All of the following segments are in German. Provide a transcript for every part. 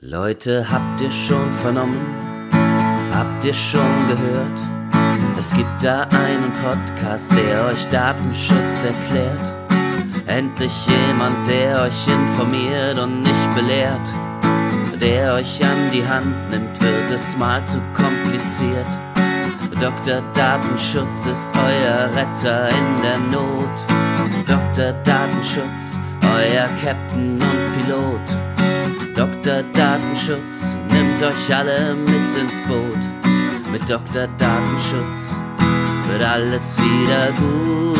Leute, habt ihr schon vernommen? Habt ihr schon gehört? Es gibt da einen Podcast, der euch Datenschutz erklärt. Endlich jemand, der euch informiert und nicht belehrt. Der euch an die Hand nimmt, wird es mal zu kompliziert. Dr. Datenschutz ist euer Retter in der Not. Dr. Datenschutz, euer Captain und Pilot. Dr. Datenschutz nimmt euch alle mit ins Boot. Mit Dr. Datenschutz wird alles wieder gut.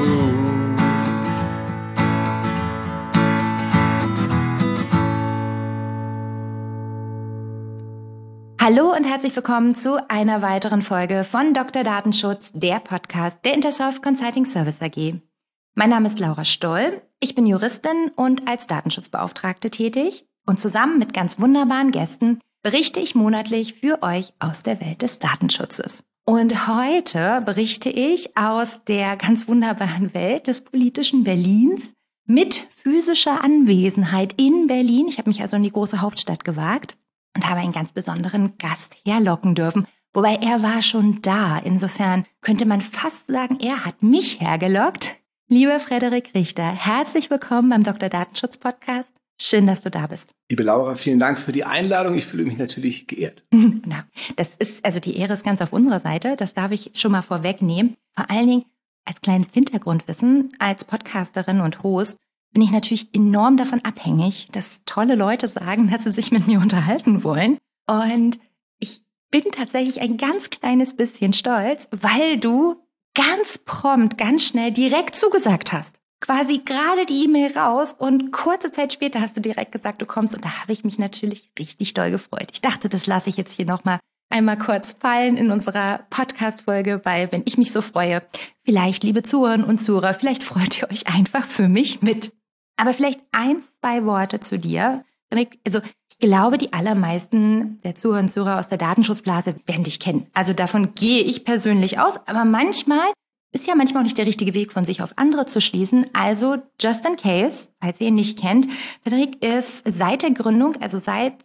Hallo und herzlich willkommen zu einer weiteren Folge von Dr. Datenschutz, der Podcast der Intersoft Consulting Service AG. Mein Name ist Laura Stoll, ich bin Juristin und als Datenschutzbeauftragte tätig. Und zusammen mit ganz wunderbaren Gästen berichte ich monatlich für euch aus der Welt des Datenschutzes. Und heute berichte ich aus der ganz wunderbaren Welt des politischen Berlins mit physischer Anwesenheit in Berlin. Ich habe mich also in die große Hauptstadt gewagt und habe einen ganz besonderen Gast herlocken dürfen. Wobei er war schon da. Insofern könnte man fast sagen, er hat mich hergelockt. Lieber Frederik Richter, herzlich willkommen beim Dr. Datenschutz Podcast. Schön, dass du da bist. Liebe Laura, vielen Dank für die Einladung. Ich fühle mich natürlich geehrt. Na, die Ehre ist ganz auf unserer Seite. Das darf ich schon mal vorwegnehmen. Vor allen Dingen als kleines Hintergrundwissen, als Podcasterin und Host bin ich natürlich enorm davon abhängig, dass tolle Leute sagen, dass sie sich mit mir unterhalten wollen. Und ich bin tatsächlich ein ganz kleines bisschen stolz, weil du ganz prompt, ganz schnell direkt zugesagt hast. Quasi gerade die E-Mail raus und kurze Zeit später hast du direkt gesagt, du kommst. Und da habe ich mich natürlich richtig doll gefreut. Ich dachte, das lasse ich jetzt hier nochmal einmal kurz fallen in unserer Podcast-Folge, weil wenn ich mich so freue, vielleicht, liebe Zuhörerinnen und Zuhörer, vielleicht freut ihr euch einfach für mich mit. Aber vielleicht 1-2 Worte zu dir. Also ich glaube, die allermeisten der Zuhörerinnen und Zuhörer aus der Datenschutzblase werden dich kennen. Also davon gehe ich persönlich aus. Aber manchmal ist ja manchmal auch nicht der richtige Weg, von sich auf andere zu schließen. Also just in case, falls ihr ihn nicht kennt, Frederik ist seit der Gründung, also seit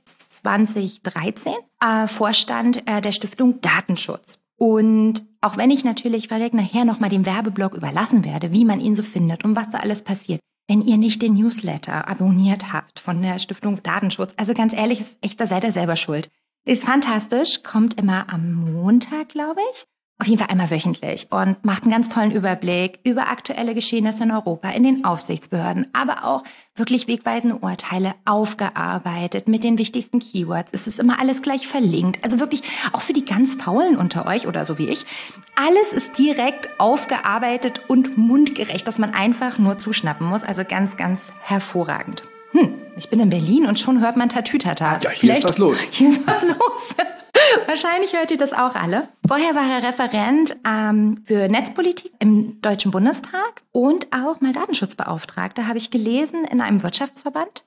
2013, Vorstand der Stiftung Datenschutz. Und auch wenn ich natürlich Frederik nachher nochmal den Werbeblock überlassen werde, wie man ihn so findet und was da alles passiert, wenn ihr nicht den Newsletter abonniert habt von der Stiftung Datenschutz, also ganz ehrlich, ist echt, da seid ihr selber schuld. Ist fantastisch, kommt immer am Montag, glaube ich. Auf jeden Fall einmal wöchentlich und macht einen ganz tollen Überblick über aktuelle Geschehnisse in Europa, in den Aufsichtsbehörden, aber auch wirklich wegweisende Urteile aufgearbeitet mit den wichtigsten Keywords. Es ist immer alles gleich verlinkt. Also wirklich auch für die ganz Faulen unter euch oder so wie ich. Alles ist direkt aufgearbeitet und mundgerecht, dass man einfach nur zuschnappen muss. Also ganz, ganz hervorragend. Ich bin in Berlin und schon hört man Tatütata. Ja, hier ist was los. Hier ist was los. Wahrscheinlich hört ihr das auch alle. Vorher war er Referent für Netzpolitik im Deutschen Bundestag und auch mal Datenschutzbeauftragter, habe ich gelesen, in einem Wirtschaftsverband.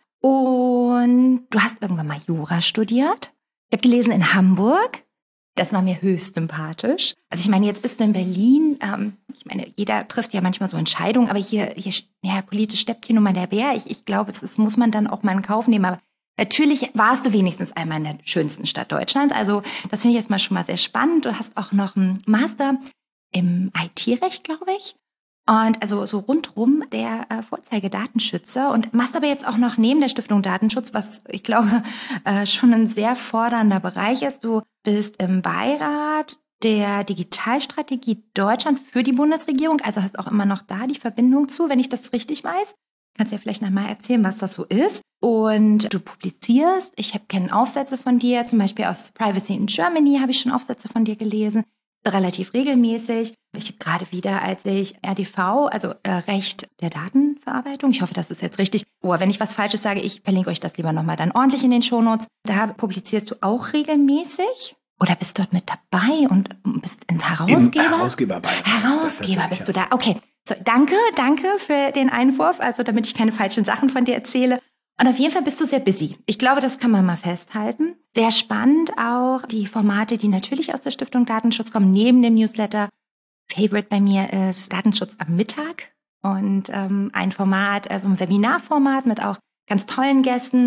Und du hast irgendwann mal Jura studiert. Ich habe gelesen in Hamburg. Das war mir höchst sympathisch. Also ich meine, jetzt bist du in Berlin. Ich meine, jeder trifft ja manchmal so Entscheidungen, aber hier ja, politisch steppt hier nun mal der Bär. Ich glaube, das muss man dann auch mal in Kauf nehmen. Aber natürlich warst du wenigstens einmal in der schönsten Stadt Deutschlands. Also das finde ich jetzt mal schon mal sehr spannend. Du hast auch noch einen Master im IT-Recht, glaube ich. Und also so rundrum der Vorzeigedatenschützer und machst aber jetzt auch noch neben der Stiftung Datenschutz, was ich glaube schon ein sehr fordernder Bereich ist. Du bist im Beirat der Digitalstrategie Deutschland für die Bundesregierung, also hast auch immer noch da die Verbindung zu, wenn ich das richtig weiß. Kannst ja vielleicht noch mal erzählen, was das so ist. Und du publizierst, ich kenne Aufsätze von dir, zum Beispiel aus Privacy in Germany habe ich schon Aufsätze von dir gelesen, relativ regelmäßig. Ich habe gerade wieder, als ich RDV, also Recht der Datenverarbeitung, ich hoffe, das ist jetzt richtig, wenn ich was Falsches sage, ich verlinke euch das lieber nochmal dann ordentlich in den Shownotes. Da publizierst du auch regelmäßig oder bist dort mit dabei und bist ein Herausgeber? Herausgeberbeirat. Herausgeber bist du da, okay. So, danke für den Einwurf, also damit ich keine falschen Sachen von dir erzähle. Und auf jeden Fall bist du sehr busy. Ich glaube, das kann man mal festhalten. Sehr spannend auch die Formate, die natürlich aus der Stiftung Datenschutz kommen, neben dem Newsletter. Favorite bei mir ist Datenschutz am Mittag und ein Format, also ein Webinarformat mit auch ganz tollen Gästen.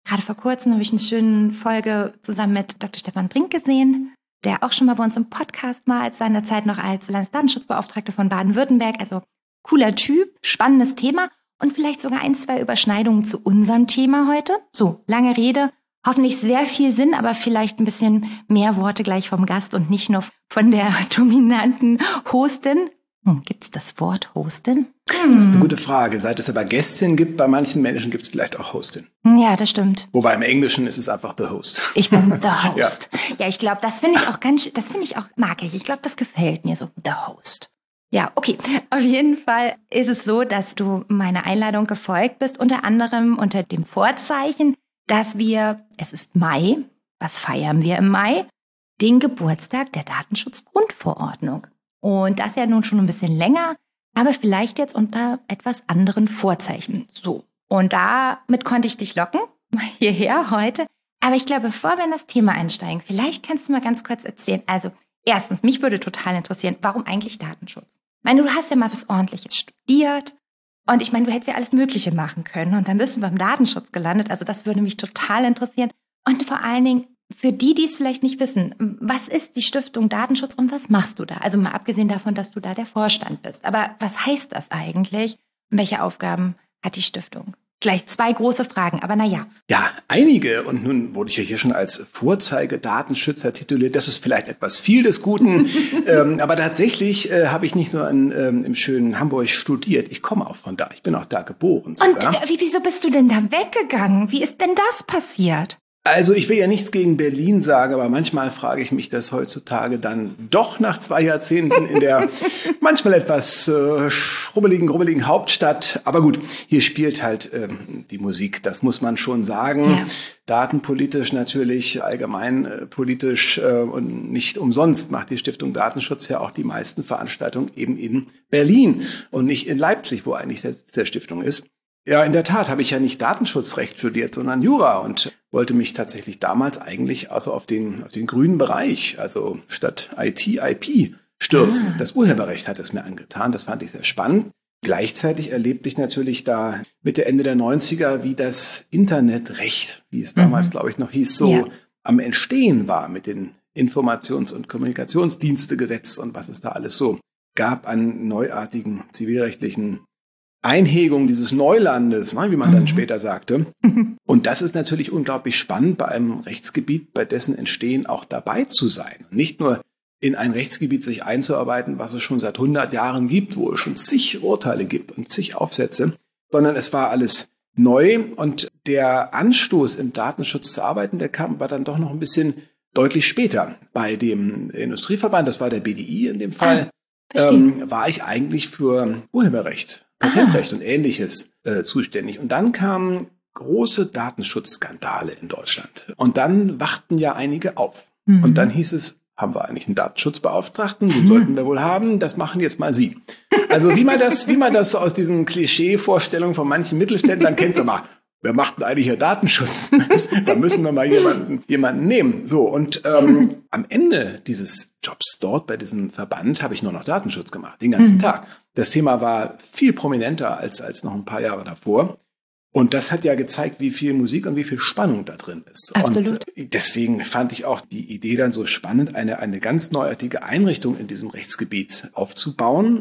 Gerade vor kurzem habe ich eine schöne Folge zusammen mit Dr. Stefan Brink gesehen, der auch schon mal bei uns im Podcast war, als seinerzeit noch als Landesdatenschutzbeauftragter von Baden-Württemberg. Also cooler Typ, spannendes Thema und vielleicht sogar 1, 2 Überschneidungen zu unserem Thema heute. So, lange Rede, hoffentlich sehr viel Sinn, aber vielleicht ein bisschen mehr Worte gleich vom Gast und nicht nur von der dominanten Hostin. Gibt's das Wort Hostin? Das ist eine gute Frage. Seit es aber Gästin gibt, bei manchen Menschen gibt es vielleicht auch Hostin. Ja, das stimmt. Wobei im Englischen ist es einfach the host. Ich bin the host. Ja, ich glaube, das finde ich auch, mag ich. Ich glaube, das gefällt mir so, the host. Ja, okay. Auf jeden Fall ist es so, dass du meiner Einladung gefolgt bist, unter anderem unter dem Vorzeichen, dass es ist Mai, was feiern wir im Mai? Den Geburtstag der Datenschutzgrundverordnung. Und das ja nun schon ein bisschen länger, aber vielleicht jetzt unter etwas anderen Vorzeichen. So, und damit konnte ich dich locken, hierher heute. Aber ich glaube, bevor wir in das Thema einsteigen, vielleicht kannst du mal ganz kurz erzählen. Also erstens, mich würde total interessieren, warum eigentlich Datenschutz? Ich meine, du hast ja mal was Ordentliches studiert und ich meine, du hättest ja alles Mögliche machen können und dann bist du beim Datenschutz gelandet. Also das würde mich total interessieren. Und vor allen Dingen, für die es vielleicht nicht wissen, was ist die Stiftung Datenschutz und was machst du da? Also mal abgesehen davon, dass du da der Vorstand bist. Aber was heißt das eigentlich? Und welche Aufgaben hat die Stiftung? Gleich 2 große Fragen, aber naja. Ja, einige. Und nun wurde ich ja hier schon als Vorzeigedatenschützer tituliert. Das ist vielleicht etwas viel des Guten. Aber tatsächlich habe ich nicht nur im schönen Hamburg studiert. Ich komme auch von da. Ich bin auch da geboren sogar. Und wieso bist du denn da weggegangen? Wie ist denn das passiert? Also ich will ja nichts gegen Berlin sagen, aber manchmal frage ich mich das heutzutage dann doch nach 2 Jahrzehnten in der manchmal etwas grubbeligen Hauptstadt. Aber gut, hier spielt halt die Musik, das muss man schon sagen. Ja. Datenpolitisch natürlich, allgemeinpolitisch und nicht umsonst macht die Stiftung Datenschutz ja auch die meisten Veranstaltungen eben in Berlin und nicht in Leipzig, wo eigentlich der Stiftung ist. Ja, in der Tat habe ich ja nicht Datenschutzrecht studiert, sondern Jura und wollte mich tatsächlich damals eigentlich also auf den grünen Bereich, also statt IT, IP stürzen. Das Urheberrecht hat es mir angetan, das fand ich sehr spannend. Gleichzeitig erlebte ich natürlich da Mitte, Ende der 90er, wie das Internetrecht, wie es damals, glaube ich, noch hieß, so am Entstehen war mit den Informations- und Kommunikationsdienstegesetz und was es da alles so gab an neuartigen zivilrechtlichen Einhegung dieses Neulandes, wie man dann später sagte. Und das ist natürlich unglaublich spannend, bei einem Rechtsgebiet, bei dessen Entstehen auch dabei zu sein. Und nicht nur in ein Rechtsgebiet sich einzuarbeiten, was es schon seit 100 Jahren gibt, wo es schon zig Urteile gibt und zig Aufsätze, sondern es war alles neu. Und der Anstoß im Datenschutz zu arbeiten, der kam aber dann doch noch ein bisschen deutlich später. Bei dem Industrieverband, das war der BDI in dem Fall, war ich eigentlich für Urheberrecht, Patentrecht und Ähnliches zuständig. Und dann kamen große Datenschutzskandale in Deutschland. Und dann wachten ja einige auf. Und dann hieß es, haben wir eigentlich einen Datenschutzbeauftragten? Den sollten wir wohl haben. Das machen jetzt mal Sie. Also wie man das so aus diesen Klischee-Vorstellungen von manchen Mittelständlern kennt, sag mal, wer macht denn eigentlich hier Datenschutz? Da müssen wir mal jemanden nehmen. So, und am Ende dieses Jobs dort bei diesem Verband habe ich nur noch Datenschutz gemacht, den ganzen Tag. Das Thema war viel prominenter als noch ein paar Jahre davor. Und das hat ja gezeigt, wie viel Musik und wie viel Spannung da drin ist. Absolut. Und deswegen fand ich auch die Idee dann so spannend, eine ganz neuartige Einrichtung in diesem Rechtsgebiet aufzubauen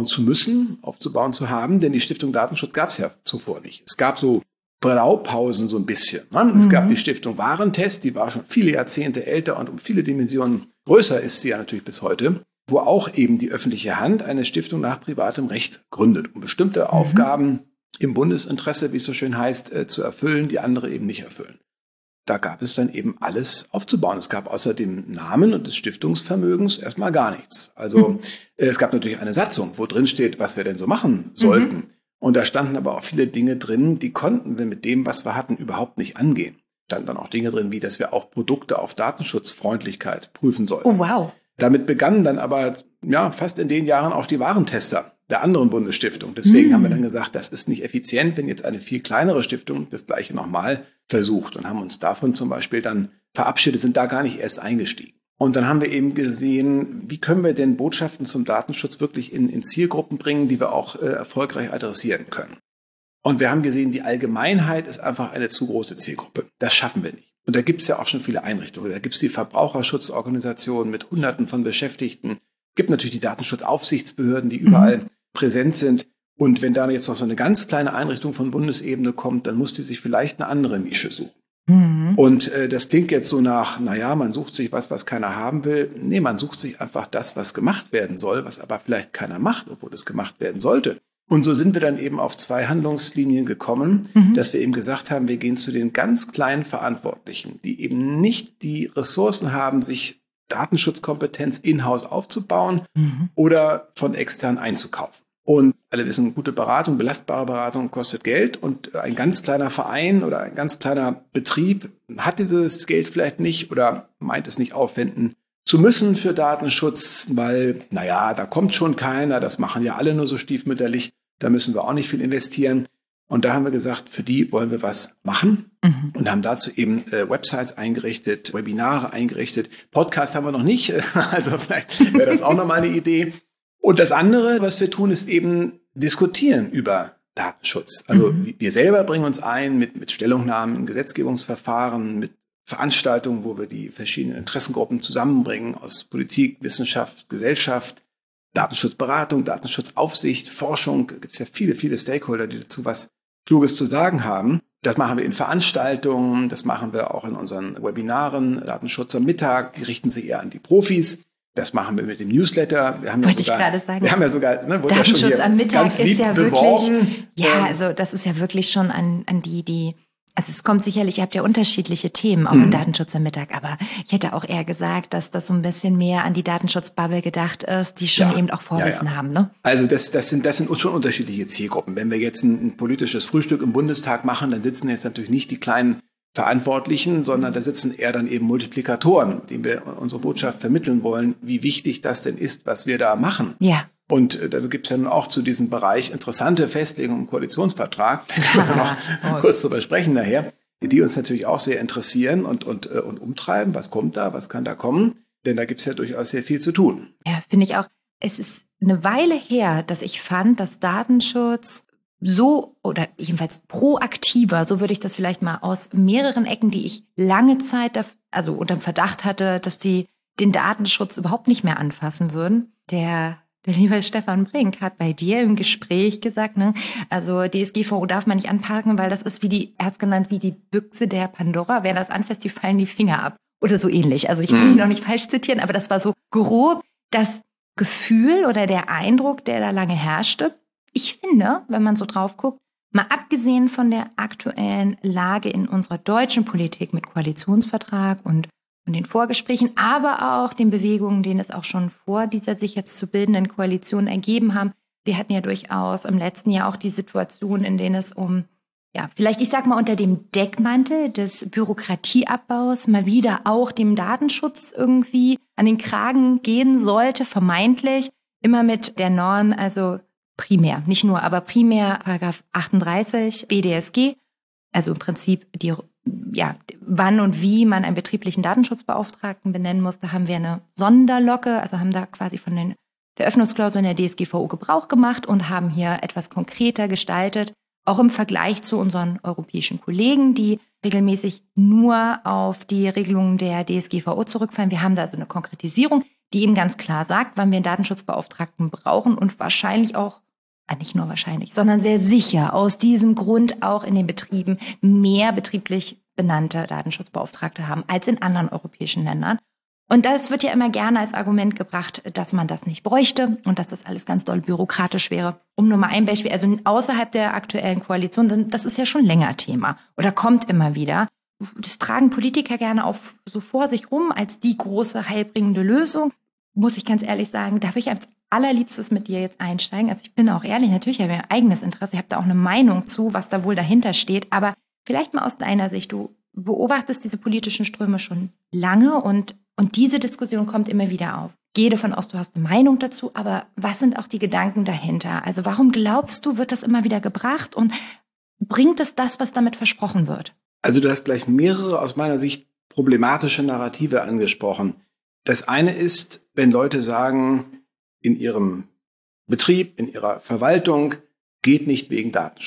zu haben. Denn die Stiftung Datenschutz gab es ja zuvor nicht. Es gab so Blaupausen so ein bisschen. Es gab die Stiftung Warentest, die war schon viele Jahrzehnte älter und um viele Dimensionen größer ist sie ja natürlich bis heute, wo auch eben die öffentliche Hand eine Stiftung nach privatem Recht gründet, um bestimmte Aufgaben im Bundesinteresse, wie es so schön heißt, zu erfüllen, die andere eben nicht erfüllen. Da gab es dann eben alles aufzubauen. Es gab außer dem Namen und des Stiftungsvermögens erstmal gar nichts. Also es gab natürlich eine Satzung, wo drin steht, was wir denn so machen sollten. Und da standen aber auch viele Dinge drin, die konnten wir mit dem, was wir hatten, überhaupt nicht angehen. Standen dann auch Dinge drin, wie dass wir auch Produkte auf Datenschutzfreundlichkeit prüfen sollten. Oh, wow. Damit begannen dann aber fast in den Jahren auch die Warentester der anderen Bundesstiftung. Deswegen haben wir dann gesagt, das ist nicht effizient, wenn jetzt eine viel kleinere Stiftung das Gleiche nochmal versucht und haben uns davon zum Beispiel dann verabschiedet, sind da gar nicht erst eingestiegen. Und dann haben wir eben gesehen, wie können wir denn Botschaften zum Datenschutz wirklich in Zielgruppen bringen, die wir auch erfolgreich adressieren können. Und wir haben gesehen, die Allgemeinheit ist einfach eine zu große Zielgruppe. Das schaffen wir nicht. Und da gibt es ja auch schon viele Einrichtungen. Da gibt es die Verbraucherschutzorganisationen mit Hunderten von Beschäftigten. Es gibt natürlich die Datenschutzaufsichtsbehörden, die überall präsent sind. Und wenn da jetzt noch so eine ganz kleine Einrichtung von Bundesebene kommt, dann muss die sich vielleicht eine andere Nische suchen. Und das klingt jetzt so nach, man sucht sich was keiner haben will. Nee, man sucht sich einfach das, was gemacht werden soll, was aber vielleicht keiner macht, obwohl es gemacht werden sollte. Und so sind wir dann eben auf 2 Handlungslinien gekommen, dass wir eben gesagt haben, wir gehen zu den ganz kleinen Verantwortlichen, die eben nicht die Ressourcen haben, sich Datenschutzkompetenz in-house aufzubauen oder von extern einzukaufen. Und alle wissen, gute Beratung, belastbare Beratung kostet Geld. Und ein ganz kleiner Verein oder ein ganz kleiner Betrieb hat dieses Geld vielleicht nicht oder meint es nicht aufwenden zu müssen für Datenschutz, weil, da kommt schon keiner, das machen ja alle nur so stiefmütterlich, da müssen wir auch nicht viel investieren. Und da haben wir gesagt, für die wollen wir was machen und haben dazu eben Websites eingerichtet, Webinare eingerichtet. Podcast haben wir noch nicht, also vielleicht wäre das auch nochmal eine Idee. Und das andere, was wir tun, ist eben diskutieren über Datenschutz. Also wir selber bringen uns ein mit Stellungnahmen in Gesetzgebungsverfahren, mit Veranstaltungen, wo wir die verschiedenen Interessengruppen zusammenbringen aus Politik, Wissenschaft, Gesellschaft, Datenschutzberatung, Datenschutzaufsicht, Forschung. Da gibt es ja viele, viele Stakeholder, die dazu was Kluges zu sagen haben. Das machen wir in Veranstaltungen, das machen wir auch in unseren Webinaren. Datenschutz am Mittag, die richten sich eher an die Profis. Das machen wir mit dem Newsletter. Wir haben ja sogar, Datenschutz am Mittag ist ja beworben. Wirklich, also das ist ja wirklich schon an die, also es kommt sicherlich, ihr habt ja unterschiedliche Themen auch im Datenschutz am Mittag, aber ich hätte auch eher gesagt, dass das so ein bisschen mehr an die Datenschutzbubble gedacht ist, die schon eben auch Vorwissen haben, ne? Also das sind schon unterschiedliche Zielgruppen. Wenn wir jetzt ein politisches Frühstück im Bundestag machen, dann sitzen jetzt natürlich nicht die kleinen Verantwortlichen, sondern da sitzen eher dann eben Multiplikatoren, denen wir unsere Botschaft vermitteln wollen, wie wichtig das denn ist, was wir da machen. Ja. Und da gibt es ja nun auch zu diesem Bereich interessante Festlegungen im Koalitionsvertrag, da können wir noch kurz drüber sprechen nachher, die uns natürlich auch sehr interessieren und umtreiben. Was kommt da, was kann da kommen? Denn da gibt es ja durchaus sehr viel zu tun. Ja, finde ich auch. Es ist eine Weile her, dass ich fand, dass Datenschutz so oder jedenfalls proaktiver, so würde ich das vielleicht mal aus mehreren Ecken, die ich lange Zeit unterm Verdacht hatte, dass die den Datenschutz überhaupt nicht mehr anfassen würden. Der liebe Stefan Brink hat bei dir im Gespräch gesagt, ne, also DSGVO darf man nicht anpacken, weil das ist er hat es genannt, wie die Büchse der Pandora. Wer das anfasst, die fallen die Finger ab. Oder so ähnlich. Also ich will ihn noch nicht falsch zitieren, aber das war so grob das Gefühl oder der Eindruck, der da lange herrschte. Ich finde, wenn man so drauf guckt, mal abgesehen von der aktuellen Lage in unserer deutschen Politik mit Koalitionsvertrag und den Vorgesprächen, aber auch den Bewegungen, denen es auch schon vor dieser sich jetzt zu bildenden Koalition ergeben haben. Wir hatten ja durchaus im letzten Jahr auch die Situation, in denen es vielleicht, ich sag mal, unter dem Deckmantel des Bürokratieabbaus mal wieder auch dem Datenschutz irgendwie an den Kragen gehen sollte, vermeintlich, immer mit der Norm, also primär, nicht nur, aber primär Paragraph 38 BDSG, also im Prinzip wann und wie man einen betrieblichen Datenschutzbeauftragten benennen muss. Da haben wir eine Sonderlocke, also haben da quasi von der Öffnungsklausel in der DSGVO Gebrauch gemacht und haben hier etwas konkreter gestaltet, auch im Vergleich zu unseren europäischen Kollegen, die regelmäßig nur auf die Regelungen der DSGVO zurückfallen. Wir haben da also eine Konkretisierung, die eben ganz klar sagt, wann wir einen Datenschutzbeauftragten brauchen und wahrscheinlich auch, nicht nur wahrscheinlich, sondern sehr sicher aus diesem Grund auch in den Betrieben mehr betrieblich benannte Datenschutzbeauftragte haben als in anderen europäischen Ländern. Und das wird ja immer gerne als Argument gebracht, dass man das nicht bräuchte und dass das alles ganz doll bürokratisch wäre. Um nur mal ein Beispiel, also außerhalb der aktuellen Koalition, das ist ja schon länger Thema oder kommt immer wieder. Das tragen Politiker gerne auch so vor sich rum als die große heilbringende Lösung. Muss ich ganz ehrlich sagen, darf ich als allerliebstes mit dir jetzt einsteigen? Also ich bin auch ehrlich, natürlich habe ich ein eigenes Interesse, ich habe da auch eine Meinung zu, was da wohl dahinter steht, aber vielleicht mal aus deiner Sicht, du beobachtest diese politischen Ströme schon lange und diese Diskussion kommt immer wieder auf. Gehe davon aus, du hast eine Meinung dazu, aber was sind auch die Gedanken dahinter? Also warum glaubst du, wird das immer wieder gebracht und bringt es das, was damit versprochen wird? Also du hast gleich mehrere aus meiner Sicht problematische Narrative angesprochen. Das eine ist, wenn Leute sagen, in ihrem Betrieb, in ihrer Verwaltung geht nicht wegen Datenschutz.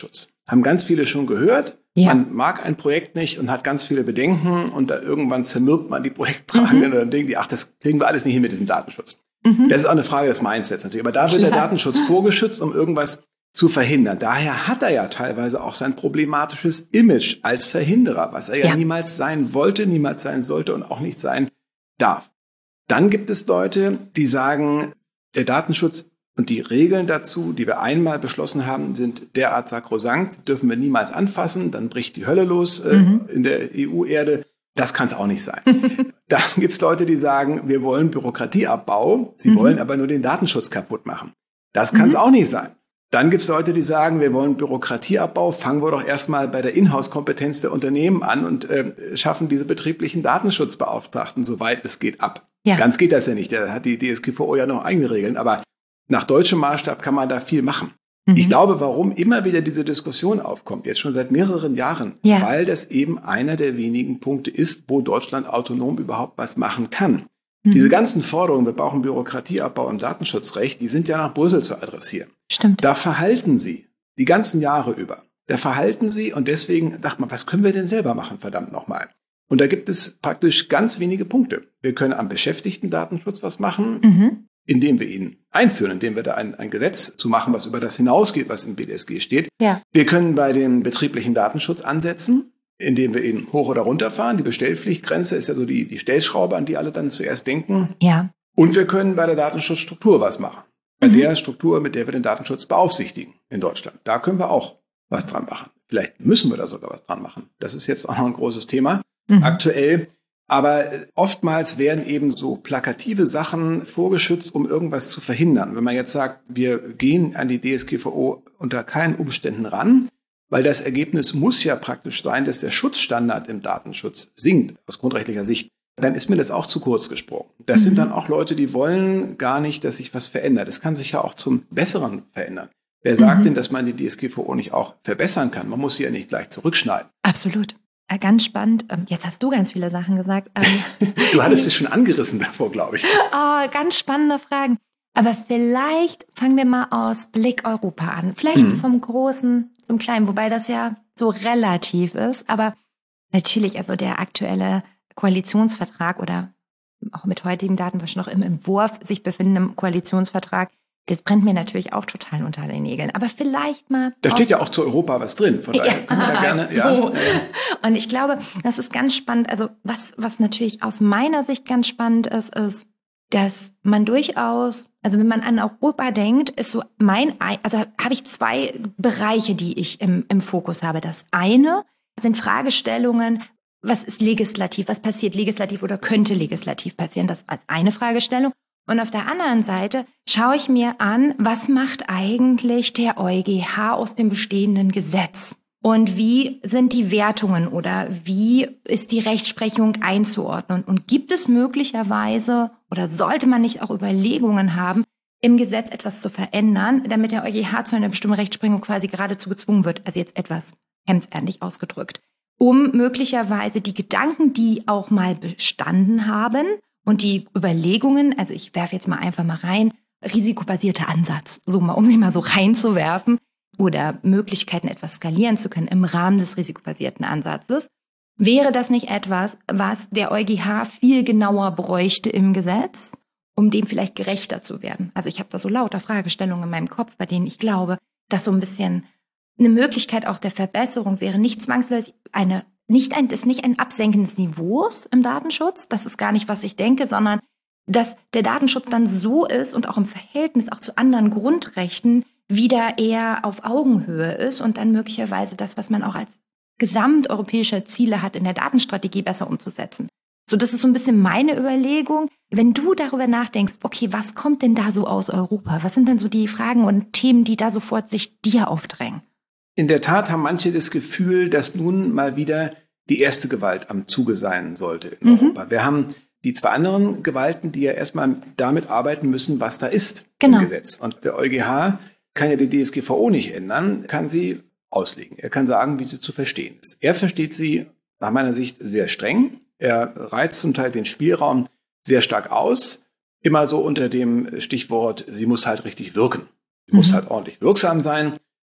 haben ganz viele schon gehört. Ja. Man mag ein Projekt nicht und hat ganz viele Bedenken und dann irgendwann zermürbt man die Projekttragenden und dann denken die, ach, das kriegen wir alles nicht hin mit diesem Datenschutz. Das ist auch eine Frage des Mindsets natürlich. Aber da wird der Datenschutz vorgeschützt, um irgendwas zu verhindern. Daher hat er ja teilweise auch sein problematisches Image als Verhinderer, was er ja niemals sein wollte, niemals sein sollte und auch nicht sein darf. Dann gibt es Leute, die sagen, der Datenschutz und die Regeln dazu, die wir einmal beschlossen haben, sind derart sakrosankt, dürfen wir niemals anfassen, dann bricht die Hölle los in der EU-Erde. Das kann es auch nicht sein. Dann gibt es Leute, die sagen, wir wollen Bürokratieabbau, sie wollen aber nur den Datenschutz kaputt machen. Das kann es auch nicht sein. Dann gibt es Leute, die sagen, wir wollen Bürokratieabbau, fangen wir doch erstmal bei der Inhouse-Kompetenz der Unternehmen an und schaffen diese betrieblichen Datenschutzbeauftragten, soweit es geht, ab. Ja. Ganz geht das ja nicht, da hat die DSGVO ja noch eigene Regeln, aber nach deutschem Maßstab kann man da viel machen. Ich glaube, warum immer wieder diese Diskussion aufkommt, jetzt schon seit mehreren Jahren, weil das eben einer der wenigen Punkte ist, wo Deutschland autonom überhaupt was machen kann. Diese ganzen Forderungen, wir brauchen Bürokratieabbau im Datenschutzrecht, die sind ja nach Brüssel zu adressieren. Stimmt. Da verhalten sie die ganzen Jahre über. Da verhalten sie und deswegen dachte man, was können wir denn selber machen, verdammt nochmal. Und da gibt es praktisch ganz wenige Punkte. Wir können am Beschäftigten-Datenschutz was machen, indem wir ihn einführen, indem wir da ein Gesetz zu machen, was über das hinausgeht, was im BDSG steht. Ja. Wir können bei dem betrieblichen Datenschutz ansetzen, indem wir ihn hoch oder runter fahren. Die Bestellpflichtgrenze ist ja so die Stellschraube, an die alle dann zuerst denken. Ja. Und wir können bei der Datenschutzstruktur was machen. Bei der Struktur, mit der wir den Datenschutz beaufsichtigen in Deutschland. Da können wir auch was dran machen. Vielleicht müssen wir da sogar was dran machen. Das ist jetzt auch noch ein großes Thema aktuell. Aber oftmals werden eben so plakative Sachen vorgeschützt, um irgendwas zu verhindern. Wenn man jetzt sagt, wir gehen an die DSGVO unter keinen Umständen ran, weil das Ergebnis muss ja praktisch sein, dass der Schutzstandard im Datenschutz sinkt, aus grundrechtlicher Sicht, dann ist mir das auch zu kurz gesprungen. Das sind dann auch Leute, die wollen gar nicht, dass sich was verändert. Das kann sich ja auch zum Besseren verändern. Wer sagt denn, dass man die DSGVO nicht auch verbessern kann? Man muss sie ja nicht gleich zurückschneiden. Absolut. Ganz spannend. Jetzt hast du ganz viele Sachen gesagt. Du hattest es schon angerissen davor, glaube ich. Oh, ganz spannende Fragen. Aber vielleicht fangen wir mal aus Blick Europa an. Vielleicht vom Großen zum Kleinen, wobei das ja so relativ ist. Aber natürlich, also der aktuelle Koalitionsvertrag oder auch mit heutigen Datenwasch noch im Entwurf sich befindenden Koalitionsvertrag, das brennt mir natürlich auch total unter den Nägeln. Aber vielleicht mal... Da steht ja auch zu Europa was drin. Von daher können wir da gerne... So. Und ich glaube, das ist ganz spannend. Also was natürlich aus meiner Sicht ganz spannend ist, dass man durchaus, also wenn man an Europa denkt, ist so also habe ich zwei Bereiche, die ich im Fokus habe. Das eine sind Fragestellungen, was ist legislativ, was passiert legislativ oder könnte legislativ passieren, das als eine Fragestellung. Und auf der anderen Seite schaue ich mir an, was macht eigentlich der EuGH aus dem bestehenden Gesetz? Und wie sind die Wertungen oder wie ist die Rechtsprechung einzuordnen? Und gibt es möglicherweise oder sollte man nicht auch Überlegungen haben, im Gesetz etwas zu verändern, damit der EuGH zu einer bestimmten Rechtsprechung quasi geradezu gezwungen wird? Also jetzt etwas hemdsärmlich ausgedrückt. Um möglicherweise die Gedanken, die auch mal bestanden haben, und die Überlegungen, also ich werfe jetzt mal einfach mal rein, risikobasierter Ansatz, so mal, um den mal so reinzuwerfen oder Möglichkeiten etwas skalieren zu können im Rahmen des risikobasierten Ansatzes. Wäre das nicht etwas, was der EuGH viel genauer bräuchte im Gesetz, um dem vielleicht gerechter zu werden? Also ich habe da so lauter Fragestellungen in meinem Kopf, bei denen ich glaube, dass so ein bisschen eine Möglichkeit auch der Verbesserung wäre, nicht zwangsläufig nicht ein Absenken des Niveaus im Datenschutz, das ist gar nicht, was ich denke, sondern dass der Datenschutz dann so ist und auch im Verhältnis auch zu anderen Grundrechten wieder eher auf Augenhöhe ist und dann möglicherweise das, was man auch als gesamteuropäische Ziele hat, in der Datenstrategie besser umzusetzen. So, das ist so ein bisschen meine Überlegung. Wenn du darüber nachdenkst, okay, was kommt denn da so aus Europa? Was sind denn so die Fragen und Themen, die da sofort sich dir aufdrängen? In der Tat haben manche das Gefühl, dass nun mal wieder die erste Gewalt am Zuge sein sollte in Europa. Wir haben die zwei anderen Gewalten, die ja erstmal damit arbeiten müssen, was da ist im Gesetz. Und der EuGH kann ja die DSGVO nicht ändern, kann sie auslegen. Er kann sagen, wie sie zu verstehen ist. Er versteht sie nach meiner Sicht sehr streng. Er reizt zum Teil den Spielraum sehr stark aus. Immer so unter dem Stichwort, sie muss halt richtig wirken. Sie muss halt ordentlich wirksam sein.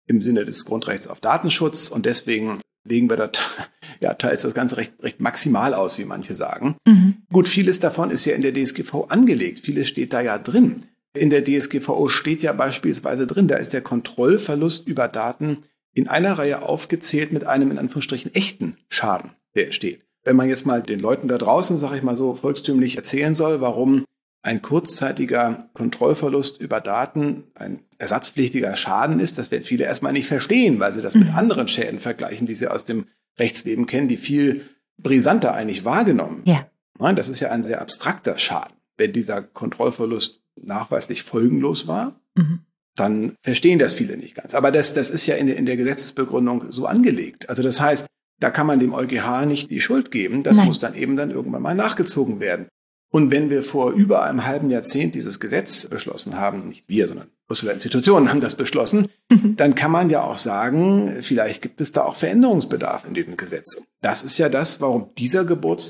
im Sinne des Grundrechts auf Datenschutz. Und deswegen legen wir dort teils das Ganze recht maximal aus, wie manche sagen. Gut, vieles davon ist ja in der DSGVO angelegt. Vieles steht da ja drin. In der DSGVO steht ja beispielsweise drin, da ist der Kontrollverlust über Daten in einer Reihe aufgezählt mit einem in Anführungsstrichen echten Schaden, der entsteht. Wenn man jetzt mal den Leuten da draußen, sage ich mal so, volkstümlich erzählen soll, warum ein kurzzeitiger Kontrollverlust über Daten ein ersatzpflichtiger Schaden ist, das werden viele erstmal nicht verstehen, weil sie das mit anderen Schäden vergleichen, die sie aus dem Rechtsleben kennen, die viel brisanter eigentlich wahrgenommen. Ja. Nein, das ist ja ein sehr abstrakter Schaden. Wenn dieser Kontrollverlust nachweislich folgenlos war, dann verstehen das viele nicht ganz. Aber das ist ja in der Gesetzesbegründung so angelegt. Also das heißt, da kann man dem EuGH nicht die Schuld geben. Das muss dann irgendwann mal nachgezogen werden. Und wenn wir vor über einem halben Jahrzehnt dieses Gesetz beschlossen haben, nicht wir, sondern Brüsseler Institutionen haben das beschlossen, dann kann man ja auch sagen, vielleicht gibt es da auch Veränderungsbedarf in dem Gesetz. Das ist ja das, warum dieser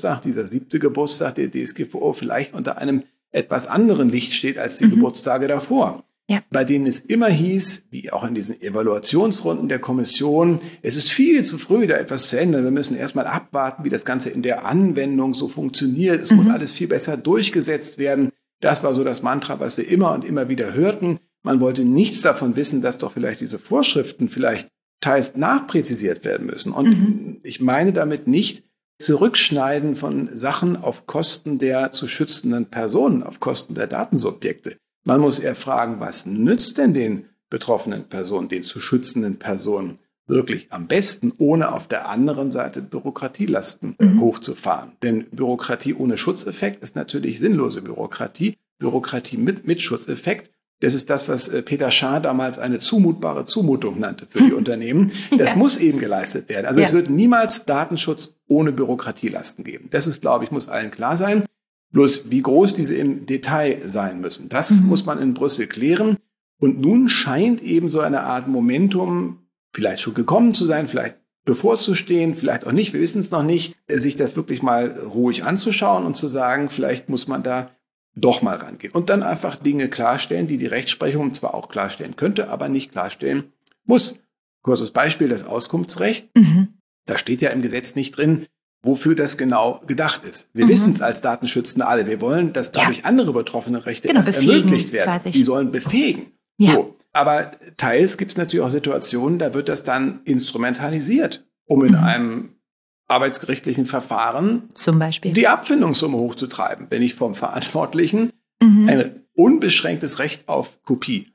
7. Geburtstag der DSGVO vielleicht unter einem etwas anderen Licht steht als die Geburtstage davor. Ja. Bei denen es immer hieß, wie auch in diesen Evaluationsrunden der Kommission, es ist viel zu früh, da etwas zu ändern. Wir müssen erstmal abwarten, wie das Ganze in der Anwendung so funktioniert. Es muss alles viel besser durchgesetzt werden. Das war so das Mantra, was wir immer und immer wieder hörten. Man wollte nichts davon wissen, dass doch vielleicht diese Vorschriften vielleicht teils nachpräzisiert werden müssen. Und ich meine damit nicht Zurückschneiden von Sachen auf Kosten der zu schützenden Personen, auf Kosten der Datensubjekte. Man muss eher fragen, was nützt denn den betroffenen Personen, den zu schützenden Personen wirklich am besten, ohne auf der anderen Seite Bürokratielasten hochzufahren. Denn Bürokratie ohne Schutzeffekt ist natürlich sinnlose Bürokratie. Bürokratie mit Schutzeffekt, das ist das, was Peter Schaar damals eine zumutbare Zumutung nannte für die Unternehmen. Das muss eben geleistet werden. Also es wird niemals Datenschutz ohne Bürokratielasten geben. Das ist, glaube ich, muss allen klar sein. Bloß wie groß diese im Detail sein müssen, das muss man in Brüssel klären. Und nun scheint eben so eine Art Momentum vielleicht schon gekommen zu sein, vielleicht bevorzustehen, vielleicht auch nicht, wir wissen es noch nicht, sich das wirklich mal ruhig anzuschauen und zu sagen, vielleicht muss man da doch mal rangehen. Und dann einfach Dinge klarstellen, die Rechtsprechung zwar auch klarstellen könnte, aber nicht klarstellen muss. Kurzes Beispiel, das Auskunftsrecht. Da steht ja im Gesetz nicht drin, wofür das genau gedacht ist. Wir wissen es als Datenschützende alle. Wir wollen, dass dadurch andere betroffene Rechte erst ermöglicht werden. Die sollen befähigen. Ja. So. Aber teils gibt es natürlich auch Situationen, da wird das dann instrumentalisiert, um in einem arbeitsgerichtlichen Verfahren zum Beispiel die Abfindungssumme hochzutreiben, wenn ich vom Verantwortlichen ein unbeschränktes Recht auf Kopie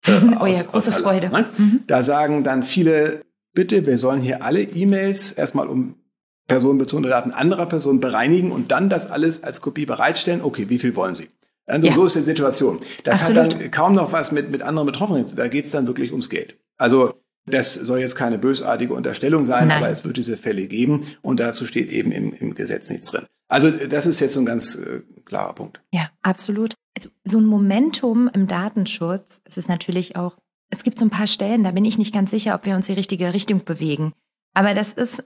große Freude. Ne? Da sagen dann viele, bitte, wir sollen hier alle E-Mails erstmal um personenbezogene Daten anderer Personen bereinigen und dann das alles als Kopie bereitstellen. Okay, wie viel wollen Sie? Also so ist die Situation. Das hat dann kaum noch was mit anderen Betroffenen zu tun. Da geht es dann wirklich ums Geld. Also das soll jetzt keine bösartige Unterstellung sein, aber es wird diese Fälle geben und dazu steht eben im Gesetz nichts drin. Also das ist jetzt so ein ganz klarer Punkt. Ja, absolut. Also, so ein Momentum im Datenschutz, es ist natürlich auch, es gibt so ein paar Stellen, da bin ich nicht ganz sicher, ob wir uns in die richtige Richtung bewegen. Aber das ist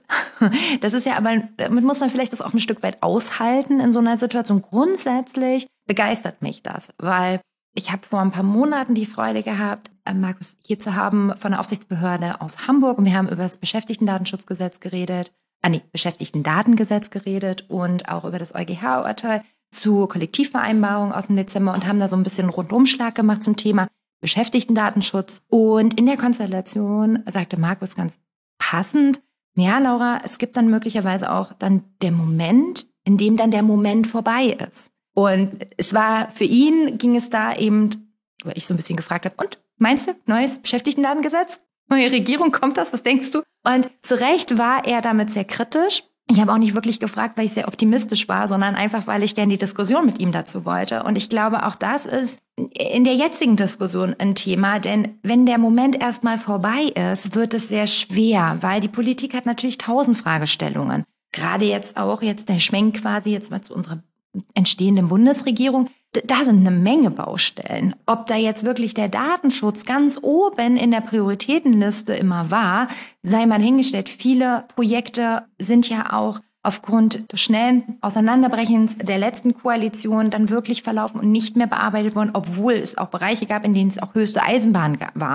ja, aber damit muss man vielleicht das auch ein Stück weit aushalten in so einer Situation. Grundsätzlich begeistert mich das, weil ich habe vor ein paar Monaten die Freude gehabt, Markus hier zu haben von der Aufsichtsbehörde aus Hamburg. Und wir haben über das Beschäftigtendatenschutzgesetz geredet, Beschäftigtendatengesetz geredet und auch über das EuGH-Urteil zu Kollektivvereinbarungen aus dem Dezember und haben da so ein bisschen einen Rundumschlag gemacht zum Thema Beschäftigtendatenschutz. Und in der Konstellation sagte Markus ganz passend, ja, Laura, es gibt dann möglicherweise auch dann der Moment, in dem dann der Moment vorbei ist. Und es war, für ihn ging es da eben, weil ich so ein bisschen gefragt habe, und meinst du, neues Beschäftigtendatengesetz? Neue Regierung, kommt das? Was denkst du? Und zu Recht war er damit sehr kritisch. Ich habe auch nicht wirklich gefragt, weil ich sehr optimistisch war, sondern einfach, weil ich gerne die Diskussion mit ihm dazu wollte. Und ich glaube, auch das ist in der jetzigen Diskussion ein Thema, denn wenn der Moment erstmal vorbei ist, wird es sehr schwer, weil die Politik hat natürlich 1000 Fragestellungen. Gerade jetzt der Schwenk quasi jetzt mal zu unserer entstehenden Bundesregierung. Da sind eine Menge Baustellen. Ob da jetzt wirklich der Datenschutz ganz oben in der Prioritätenliste immer war, sei mal hingestellt. Viele Projekte sind ja auch aufgrund des schnellen Auseinanderbrechens der letzten Koalition dann wirklich verlaufen und nicht mehr bearbeitet worden, obwohl es auch Bereiche gab, in denen es auch höchste Eisenbahn war.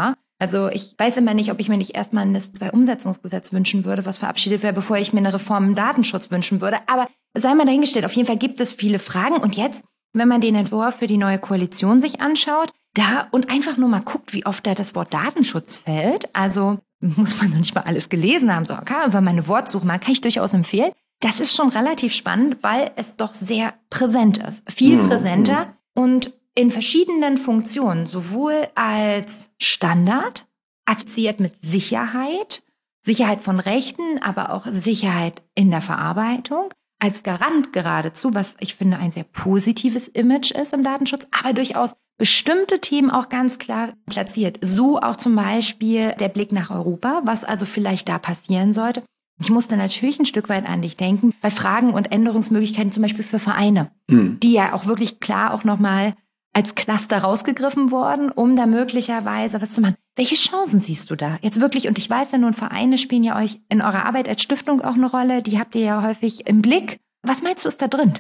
Also ich weiß immer nicht, ob ich mir nicht erstmal ein NIS-2-Umsetzungsgesetz wünschen würde, was verabschiedet wäre, bevor ich mir eine Reform im Datenschutz wünschen würde. Aber sei mal dahingestellt, auf jeden Fall gibt es viele Fragen. Und jetzt, wenn man den Entwurf für die neue Koalition sich anschaut, da und einfach nur mal guckt, wie oft da das Wort Datenschutz fällt, also muss man noch nicht mal alles gelesen haben, so okay, wenn man eine Wortsuche macht, kann ich durchaus empfehlen. Das ist schon relativ spannend, weil es doch sehr präsent ist, viel präsenter und in verschiedenen Funktionen, sowohl als Standard, assoziiert mit Sicherheit, Sicherheit von Rechten, aber auch Sicherheit in der Verarbeitung, als Garant geradezu, was ich finde ein sehr positives Image ist im Datenschutz, aber durchaus bestimmte Themen auch ganz klar platziert. So auch zum Beispiel der Blick nach Europa, was also vielleicht da passieren sollte. Ich musste natürlich ein Stück weit an dich denken, bei Fragen und Änderungsmöglichkeiten zum Beispiel für Vereine, die ja auch wirklich klar auch nochmal als Cluster rausgegriffen worden, um da möglicherweise was zu machen. Welche Chancen siehst du da jetzt wirklich? Und ich weiß ja nun, Vereine spielen ja euch in eurer Arbeit als Stiftung auch eine Rolle. Die habt ihr ja häufig im Blick. Was meinst du, ist da drin?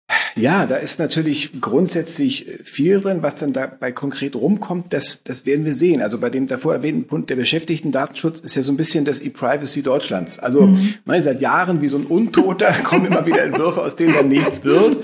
Ja, da ist natürlich grundsätzlich viel drin, was dann dabei konkret rumkommt, das werden wir sehen. Also bei dem davor erwähnten Punkt der Beschäftigten-Datenschutz ist ja so ein bisschen das E-Privacy Deutschlands. Also man ist seit Jahren wie so ein Untoter, kommen immer wieder Entwürfe, aus denen dann nichts wird.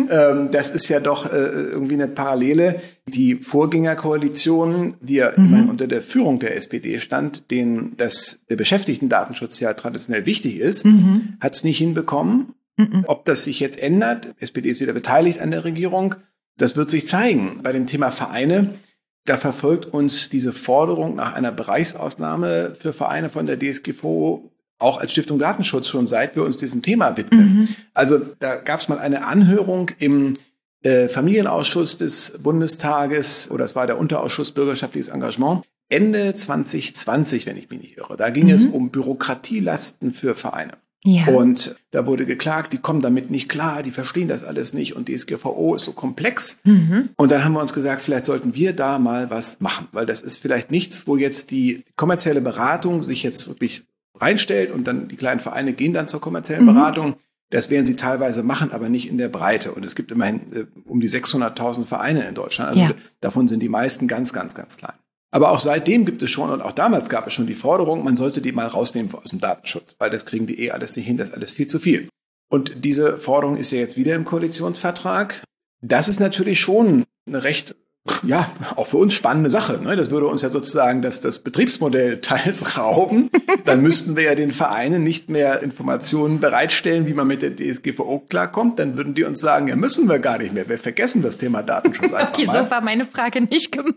Das ist ja doch irgendwie eine Parallele. Die Vorgängerkoalition, die ja immerhin unter der Führung der SPD stand, denen der Beschäftigten-Datenschutz ja traditionell wichtig ist, hat es nicht hinbekommen. Ob das sich jetzt ändert, SPD ist wieder beteiligt an der Regierung, das wird sich zeigen. Bei dem Thema Vereine, da verfolgt uns diese Forderung nach einer Bereichsausnahme für Vereine von der DSGVO auch als Stiftung Datenschutz schon, seit wir uns diesem Thema widmen. Also da gab es mal eine Anhörung im Familienausschuss des Bundestages, oder es war der Unterausschuss Bürgerschaftliches Engagement, Ende 2020, wenn ich mich nicht irre. Da ging es um Bürokratielasten für Vereine. Ja. Und da wurde geklagt, die kommen damit nicht klar, die verstehen das alles nicht und DSGVO ist so komplex. Und dann haben wir uns gesagt, vielleicht sollten wir da mal was machen, weil das ist vielleicht nichts, wo jetzt die kommerzielle Beratung sich jetzt wirklich reinstellt und dann die kleinen Vereine gehen dann zur kommerziellen Beratung. Das werden sie teilweise machen, aber nicht in der Breite. Und es gibt immerhin um die 600.000 Vereine in Deutschland. Also davon sind die meisten ganz, ganz, ganz klein. Aber auch seitdem gibt es schon, und auch damals gab es schon die Forderung, man sollte die mal rausnehmen aus dem Datenschutz, weil das kriegen die alles nicht hin, das ist alles viel zu viel. Und diese Forderung ist ja jetzt wieder im Koalitionsvertrag. Das ist natürlich schon eine recht, ja, auch für uns spannende Sache. Ne? Das würde uns ja sozusagen das Betriebsmodell teils rauben. Dann müssten wir ja den Vereinen nicht mehr Informationen bereitstellen, wie man mit der DSGVO klarkommt. Dann würden die uns sagen, ja, müssen wir gar nicht mehr. Wir vergessen das Thema Datenschutz einfach okay, mal. So war meine Frage nicht gemeint.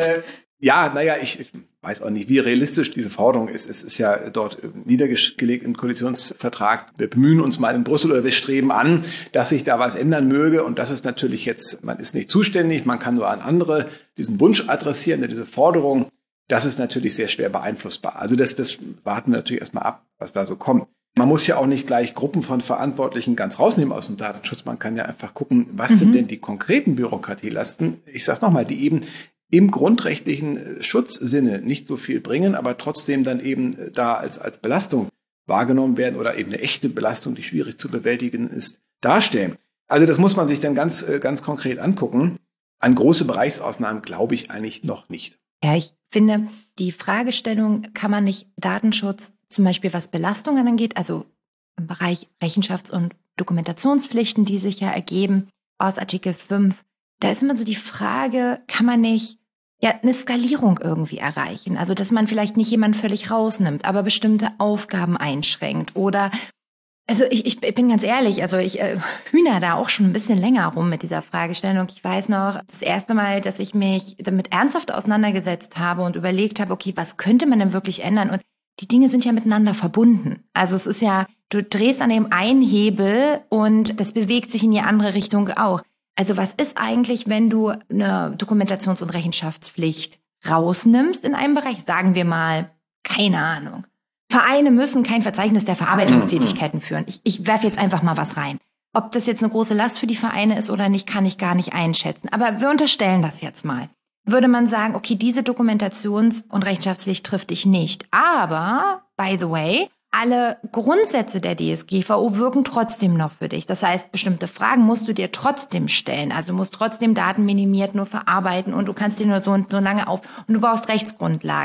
Ja, naja, ich weiß auch nicht, wie realistisch diese Forderung ist. Es ist ja dort niedergelegt im Koalitionsvertrag. Wir bemühen uns mal in Brüssel oder wir streben an, dass sich da was ändern möge. Und das ist natürlich jetzt, man ist nicht zuständig, man kann nur an andere diesen Wunsch adressieren, diese Forderung. Das ist natürlich sehr schwer beeinflussbar. Also das warten wir natürlich erstmal ab, was da so kommt. Man muss ja auch nicht gleich Gruppen von Verantwortlichen ganz rausnehmen aus dem Datenschutz. Man kann ja einfach gucken, was sind denn die konkreten Bürokratielasten? Ich sage es nochmal, die eben im grundrechtlichen Schutzsinne nicht so viel bringen, aber trotzdem dann eben da als Belastung wahrgenommen werden oder eben eine echte Belastung, die schwierig zu bewältigen ist, darstellen. Also das muss man sich dann ganz konkret angucken. An große Bereichsausnahmen glaube ich eigentlich noch nicht. Ja, ich finde, die Fragestellung, kann man nicht Datenschutz zum Beispiel was Belastungen angeht, also im Bereich Rechenschafts- und Dokumentationspflichten, die sich ja ergeben aus Artikel 5, da ist immer so die Frage, kann man nicht eine Skalierung irgendwie erreichen? Also, dass man vielleicht nicht jemanden völlig rausnimmt, aber bestimmte Aufgaben einschränkt oder, also ich bin ganz ehrlich, also ich hühner da auch schon ein bisschen länger rum mit dieser Fragestellung. Ich weiß noch, das erste Mal, dass ich mich damit ernsthaft auseinandergesetzt habe und überlegt habe, okay, was könnte man denn wirklich ändern? Und die Dinge sind ja miteinander verbunden. Also es ist ja, du drehst an dem einen Hebel und das bewegt sich in die andere Richtung auch. Also was ist eigentlich, wenn du eine Dokumentations- und Rechenschaftspflicht rausnimmst in einem Bereich? Sagen wir mal, keine Ahnung. Vereine müssen kein Verzeichnis der Verarbeitungstätigkeiten führen. Ich werfe jetzt einfach mal was rein. Ob das jetzt eine große Last für die Vereine ist oder nicht, kann ich gar nicht einschätzen. Aber wir unterstellen das jetzt mal. Würde man sagen, okay, diese Dokumentations- und Rechenschaftspflicht trifft dich nicht. Aber, by the way, alle Grundsätze der DSGVO wirken trotzdem noch für dich. Das heißt, bestimmte Fragen musst du dir trotzdem stellen. Also du musst trotzdem Daten minimiert nur verarbeiten und du kannst dir nur so und so lange und du brauchst Rechtsgrundlagen.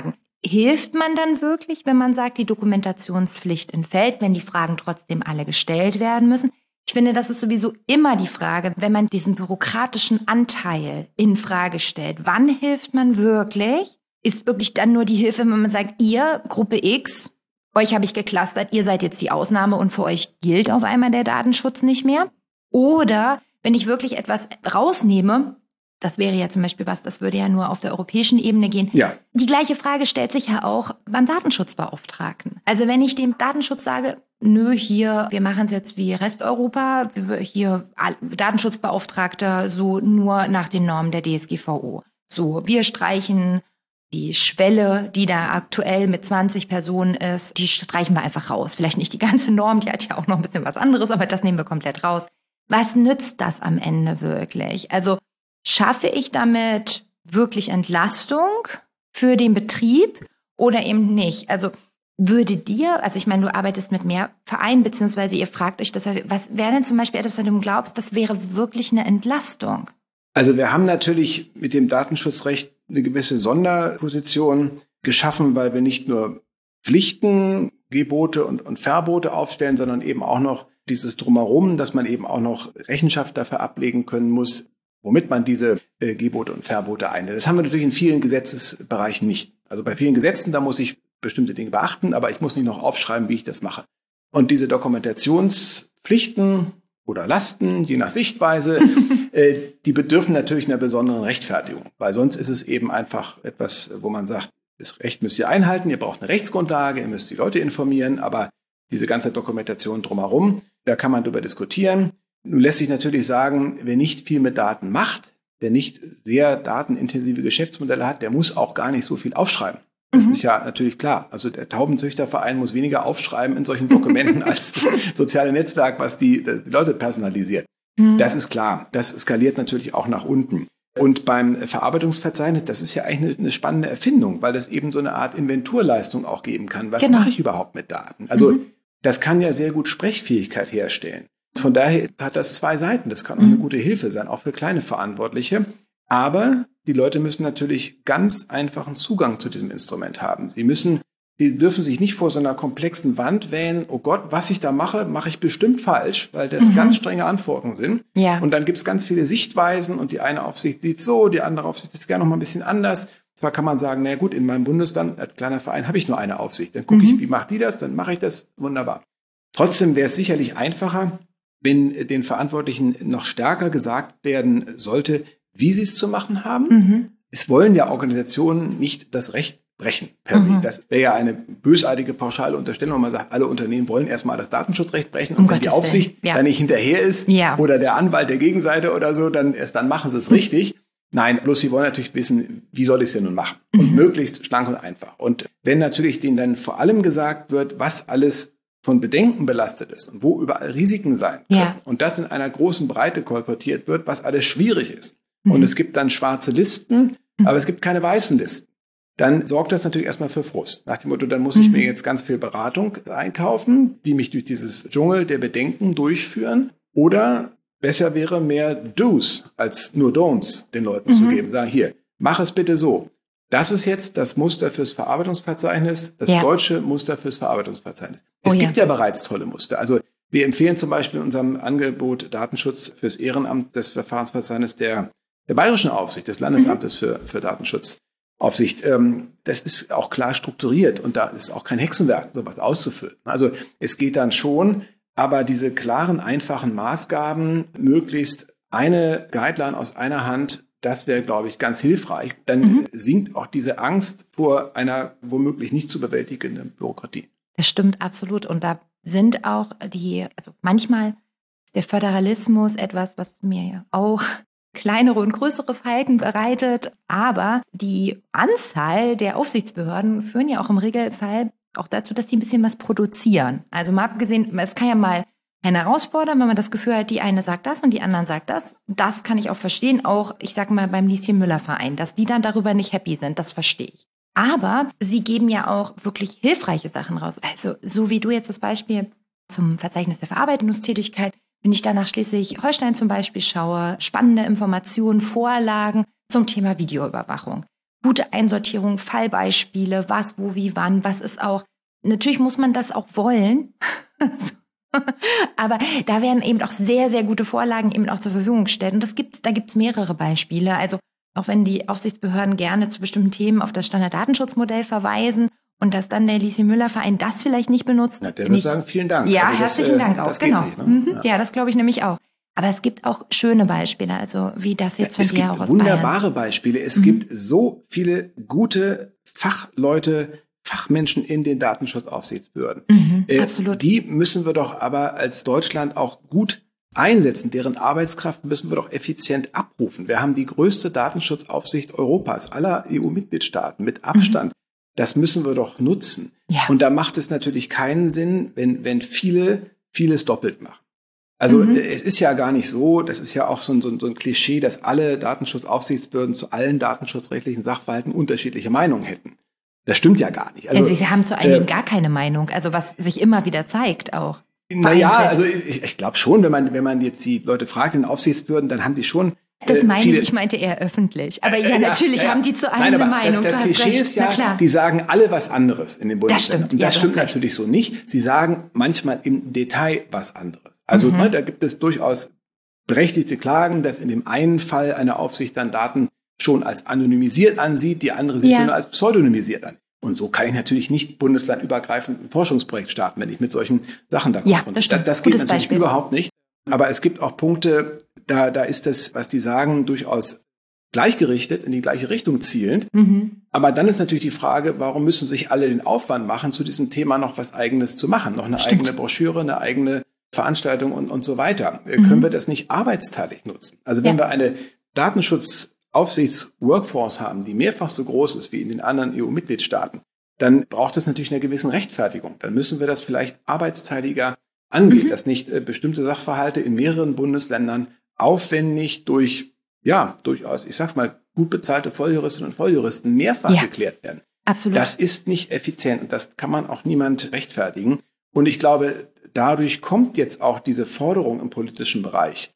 hilft man dann wirklich, wenn man sagt, die Dokumentationspflicht entfällt, wenn die Fragen trotzdem alle gestellt werden müssen? Ich finde, das ist sowieso immer die Frage, wenn man diesen bürokratischen Anteil in Frage stellt. Wann hilft man wirklich? Ist wirklich dann nur die Hilfe, wenn man sagt, ihr, Gruppe X, euch habe ich geclustert, ihr seid jetzt die Ausnahme und für euch gilt auf einmal der Datenschutz nicht mehr? Oder wenn ich wirklich etwas rausnehme, das wäre ja zum Beispiel was, das würde ja nur auf der europäischen Ebene gehen. Ja. Die gleiche Frage stellt sich ja auch beim Datenschutzbeauftragten. Also wenn ich dem Datenschutz sage, nö, hier, wir machen es jetzt wie Resteuropa, hier Datenschutzbeauftragter so nur nach den Normen der DSGVO. So, wir streichen die Schwelle, die da aktuell mit 20 Personen ist, die streichen wir einfach raus. Vielleicht nicht die ganze Norm, die hat ja auch noch ein bisschen was anderes, aber das nehmen wir komplett raus. Was nützt das am Ende wirklich? Also schaffe ich damit wirklich Entlastung für den Betrieb oder eben nicht? Also ich meine, du arbeitest mit mehr Vereinen, beziehungsweise ihr fragt euch das, was wäre denn zum Beispiel etwas, wenn du glaubst, das wäre wirklich eine Entlastung? Also wir haben natürlich mit dem Datenschutzrecht eine gewisse Sonderposition geschaffen, weil wir nicht nur Pflichten, Gebote und Verbote aufstellen, sondern eben auch noch dieses Drumherum, dass man eben auch noch Rechenschaft dafür ablegen können muss, womit man diese Gebote und Verbote einhält. Das haben wir natürlich in vielen Gesetzesbereichen nicht. Also bei vielen Gesetzen, da muss ich bestimmte Dinge beachten, aber ich muss nicht noch aufschreiben, wie ich das mache. Und diese Dokumentationspflichten oder Lasten, je nach Sichtweise, die bedürfen natürlich einer besonderen Rechtfertigung, weil sonst ist es eben einfach etwas, wo man sagt, das Recht müsst ihr einhalten, ihr braucht eine Rechtsgrundlage, ihr müsst die Leute informieren, aber diese ganze Dokumentation drumherum, da kann man drüber diskutieren. Nun lässt sich natürlich sagen, wer nicht viel mit Daten macht, der nicht sehr datenintensive Geschäftsmodelle hat, der muss auch gar nicht so viel aufschreiben. Das ist ja natürlich klar. Also der Taubenzüchterverein muss weniger aufschreiben in solchen Dokumenten als das soziale Netzwerk, was die Leute personalisiert. Das ist klar. Das skaliert natürlich auch nach unten. Und beim Verarbeitungsverzeichnis, das ist ja eigentlich eine spannende Erfindung, weil das eben so eine Art Inventurleistung auch geben kann. Was mache ich überhaupt mit Daten? Also das kann ja sehr gut Sprechfähigkeit herstellen. Von daher hat das zwei Seiten. Das kann auch eine gute Hilfe sein, auch für kleine Verantwortliche. Aber die Leute müssen natürlich ganz einfachen Zugang zu diesem Instrument haben. Die dürfen sich nicht vor so einer komplexen Wand wählen, oh Gott, was ich da mache, mache ich bestimmt falsch, weil das ganz strenge Anforderungen sind. Ja. Und dann gibt es ganz viele Sichtweisen und die eine Aufsicht sieht so, die andere Aufsicht sieht gerne noch mal ein bisschen anders. Zwar kann man sagen, na gut, in meinem Bundesland als kleiner Verein habe ich nur eine Aufsicht. Dann gucke ich, wie macht die das, dann mache ich das, wunderbar. Trotzdem wäre es sicherlich einfacher, wenn den Verantwortlichen noch stärker gesagt werden sollte, wie sie es zu machen haben. Es wollen ja Organisationen nicht das Recht brechen per se. Das wäre ja eine bösartige pauschale Unterstellung, wenn man sagt, alle Unternehmen wollen erstmal das Datenschutzrecht brechen und wenn die Aufsicht da nicht hinterher ist oder der Anwalt der Gegenseite oder so, dann machen sie es richtig. Nein, bloß sie wollen natürlich wissen, wie soll ich es denn nun machen? Und möglichst schlank und einfach. Und wenn natürlich denen dann vor allem gesagt wird, was alles von Bedenken belastet ist und wo überall Risiken sein können und das in einer großen Breite kolportiert wird, was alles schwierig ist. Und es gibt dann schwarze Listen, aber es gibt keine weißen Listen. Dann sorgt das natürlich erstmal für Frust. Nach dem Motto, dann muss ich mir jetzt ganz viel Beratung einkaufen, die mich durch dieses Dschungel der Bedenken durchführen. Oder besser wäre mehr Do's als nur Don'ts den Leuten zu geben. Sagen, hier, mach es bitte so. Das ist jetzt das Muster fürs Verarbeitungsverzeichnis, das deutsche Muster fürs Verarbeitungsverzeichnis. Es gibt ja bereits tolle Muster. Also wir empfehlen zum Beispiel in unserem Angebot Datenschutz fürs Ehrenamt das Verfahrensverzeichnis der Bayerischen Aufsicht, des Landesamtes für Datenschutzaufsicht. Das ist auch klar strukturiert und da ist auch kein Hexenwerk, sowas auszufüllen. Also es geht dann schon, aber diese klaren, einfachen Maßgaben, möglichst eine Guideline aus einer Hand, das wäre, glaube ich, ganz hilfreich. Dann sinkt auch diese Angst vor einer womöglich nicht zu bewältigenden Bürokratie. Das stimmt absolut. Und da sind auch manchmal ist der Föderalismus etwas, was mir auch kleinere und größere Falten bereitet. Aber die Anzahl der Aufsichtsbehörden führen ja auch im Regelfall auch dazu, dass die ein bisschen was produzieren. Also mal abgesehen, es kann ja mal eine herausfordern, wenn man das Gefühl hat, die eine sagt das und die anderen sagt das. Das kann ich auch verstehen, auch, ich sag mal, beim Lieschen-Müller-Verein, dass die dann darüber nicht happy sind, das verstehe ich. Aber sie geben ja auch wirklich hilfreiche Sachen raus. Also so wie du jetzt das Beispiel zum Verzeichnis der Verarbeitungstätigkeit, wenn ich da nach Schleswig-Holstein zum Beispiel schaue, spannende Informationen, Vorlagen zum Thema Videoüberwachung. gute Einsortierung, Fallbeispiele, was, wo, wie, wann, was ist auch. Natürlich muss man das auch wollen. Aber da werden eben auch sehr, sehr gute Vorlagen eben auch zur Verfügung gestellt. Und da gibt's mehrere Beispiele. Also auch wenn die Aufsichtsbehörden gerne zu bestimmten Themen auf das Standarddatenschutzmodell verweisen und dass dann der Lisi-Müller-Verein das vielleicht nicht benutzt. Na, der würde sagen, vielen Dank. Ja, also herzlichen Dank auch, genau. Nicht, ne? Ja, das glaube ich nämlich auch. Aber es gibt auch schöne Beispiele, also wie das jetzt von dir auch aus Bayern. Es gibt wunderbare Beispiele. Es gibt so viele gute Fachleute, Fachmenschen in den Datenschutzaufsichtsbehörden. Absolut. Die müssen wir doch aber als Deutschland auch gut einsetzen. Deren Arbeitskraft müssen wir doch effizient abrufen. Wir haben die größte Datenschutzaufsicht Europas, aller EU-Mitgliedstaaten mit Abstand. Das müssen wir doch nutzen. Ja. Und da macht es natürlich keinen Sinn, wenn viele vieles doppelt machen. Also es ist ja gar nicht so, das ist ja auch so ein Klischee, dass alle Datenschutzaufsichtsbehörden zu allen datenschutzrechtlichen Sachverhalten unterschiedliche Meinungen hätten. Das stimmt ja gar nicht. Also, sie haben zu einigen gar keine Meinung, also was sich immer wieder zeigt auch. Naja, also ich glaube schon, wenn man jetzt die Leute fragt in den Aufsichtsbehörden, dann haben die schon das meine ich meinte eher öffentlich. Aber natürlich haben die zu allem eine Meinung. Das Klischee ist ja, die sagen alle was anderes in den Bundesländern. Und das stimmt natürlich so nicht. Sie sagen manchmal im Detail was anderes. Also da gibt es durchaus berechtigte Klagen, dass in dem einen Fall eine Aufsicht dann Daten schon als anonymisiert ansieht, die andere sieht sie nur als pseudonymisiert an. Und so kann ich natürlich nicht bundeslandübergreifend ein Forschungsprojekt starten, wenn ich mit solchen Sachen da konfrontiere. Das geht natürlich überhaupt nicht. Aber es gibt auch Punkte, da ist das, was die sagen, durchaus gleichgerichtet, in die gleiche Richtung zielend. Aber dann ist natürlich die Frage, warum müssen sich alle den Aufwand machen, zu diesem Thema noch was Eigenes zu machen? Noch eine eigene Broschüre, eine eigene Veranstaltung und so weiter. Können wir das nicht arbeitsteilig nutzen? Also wenn wir eine Datenschutzaufsichts-Workforce haben, die mehrfach so groß ist wie in den anderen EU-Mitgliedstaaten, dann braucht es natürlich eine gewisse Rechtfertigung. Dann müssen wir das vielleicht arbeitsteiliger angehen, dass nicht bestimmte Sachverhalte in mehreren Bundesländern aufwendig durch, durchaus, ich sag's mal, gut bezahlte Volljuristinnen und Volljuristen mehrfach geklärt werden. Absolut. Das ist nicht effizient und das kann man auch niemand rechtfertigen. Und ich glaube, dadurch kommt jetzt auch diese Forderung im politischen Bereich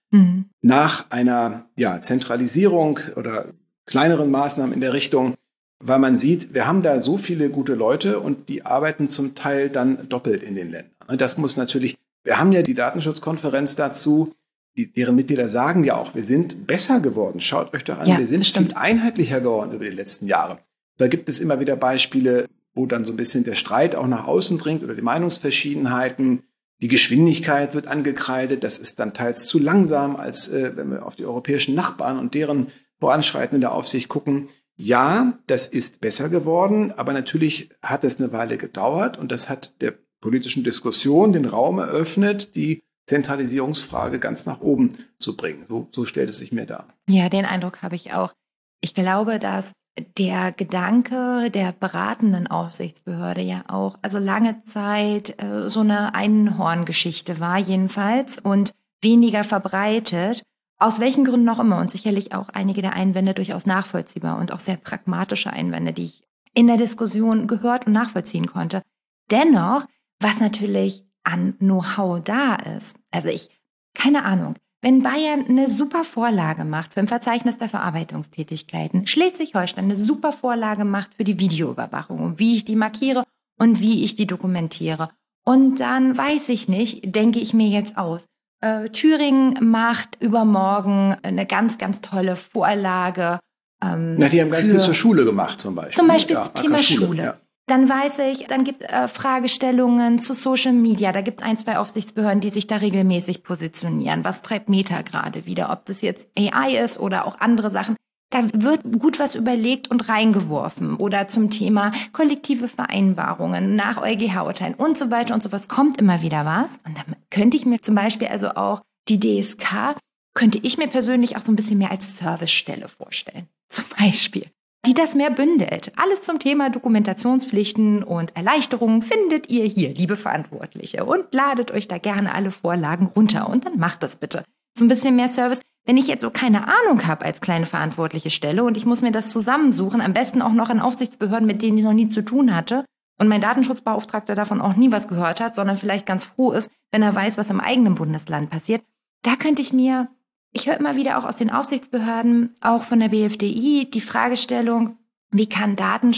nach einer Zentralisierung oder kleineren Maßnahmen in der Richtung, weil man sieht, wir haben da so viele gute Leute und die arbeiten zum Teil dann doppelt in den Ländern. Und das muss natürlich, wir haben ja die Datenschutzkonferenz dazu, deren Mitglieder sagen ja auch, wir sind besser geworden. Schaut euch doch an, wir sind viel einheitlicher geworden über die letzten Jahre. Da gibt es immer wieder Beispiele, wo dann so ein bisschen der Streit auch nach außen dringt oder die Meinungsverschiedenheiten. Die Geschwindigkeit wird angekreidet. Das ist dann teils zu langsam, als wenn wir auf die europäischen Nachbarn und deren Voranschreiten in der Aufsicht gucken. Ja, das ist besser geworden, aber natürlich hat es eine Weile gedauert und das hat der politischen Diskussion den Raum eröffnet, die Zentralisierungsfrage ganz nach oben zu bringen. So stellt es sich mir dar. Ja, den Eindruck habe ich auch. Ich glaube, dass der Gedanke der beratenden Aufsichtsbehörde ja auch, also lange Zeit so eine Einhorngeschichte war jedenfalls und weniger verbreitet, aus welchen Gründen auch immer und sicherlich auch einige der Einwände durchaus nachvollziehbar und auch sehr pragmatische Einwände, die ich in der Diskussion gehört und nachvollziehen konnte. Dennoch, was natürlich an Know-how da ist, also keine Ahnung, wenn Bayern eine super Vorlage macht für ein Verzeichnis der Verarbeitungstätigkeiten, Schleswig-Holstein eine super Vorlage macht für die Videoüberwachung und wie ich die markiere und wie ich die dokumentiere. Und dann weiß ich nicht, denke ich mir jetzt aus, Thüringen macht übermorgen eine ganz, ganz tolle Vorlage. Die haben ganz viel zur Schule gemacht zum Beispiel. Zum Beispiel zum Thema Schule. Ja. Dann weiß ich, dann gibt Fragestellungen zu Social Media. Da gibt es 1, 2 Aufsichtsbehörden, die sich da regelmäßig positionieren. Was treibt Meta gerade wieder? Ob das jetzt AI ist oder auch andere Sachen. Da wird gut was überlegt und reingeworfen. Oder zum Thema kollektive Vereinbarungen nach EuGH-Urteilen und so weiter und so was. Kommt immer wieder was. Und dann könnte ich mir zum Beispiel also auch die DSK, könnte ich mir persönlich auch so ein bisschen mehr als Servicestelle vorstellen. Zum Beispiel. Die das mehr bündelt. Alles zum Thema Dokumentationspflichten und Erleichterungen findet ihr hier, liebe Verantwortliche. Und ladet euch da gerne alle Vorlagen runter. Und dann macht das bitte. So ein bisschen mehr Service. Wenn ich jetzt so keine Ahnung habe als kleine verantwortliche Stelle und ich muss mir das zusammensuchen, am besten auch noch in Aufsichtsbehörden, mit denen ich noch nie zu tun hatte und mein Datenschutzbeauftragter davon auch nie was gehört hat, sondern vielleicht ganz froh ist, wenn er weiß, was im eigenen Bundesland passiert, da könnte ich höre immer wieder auch aus den Aufsichtsbehörden, auch von der BFDI, die Fragestellung, wie kann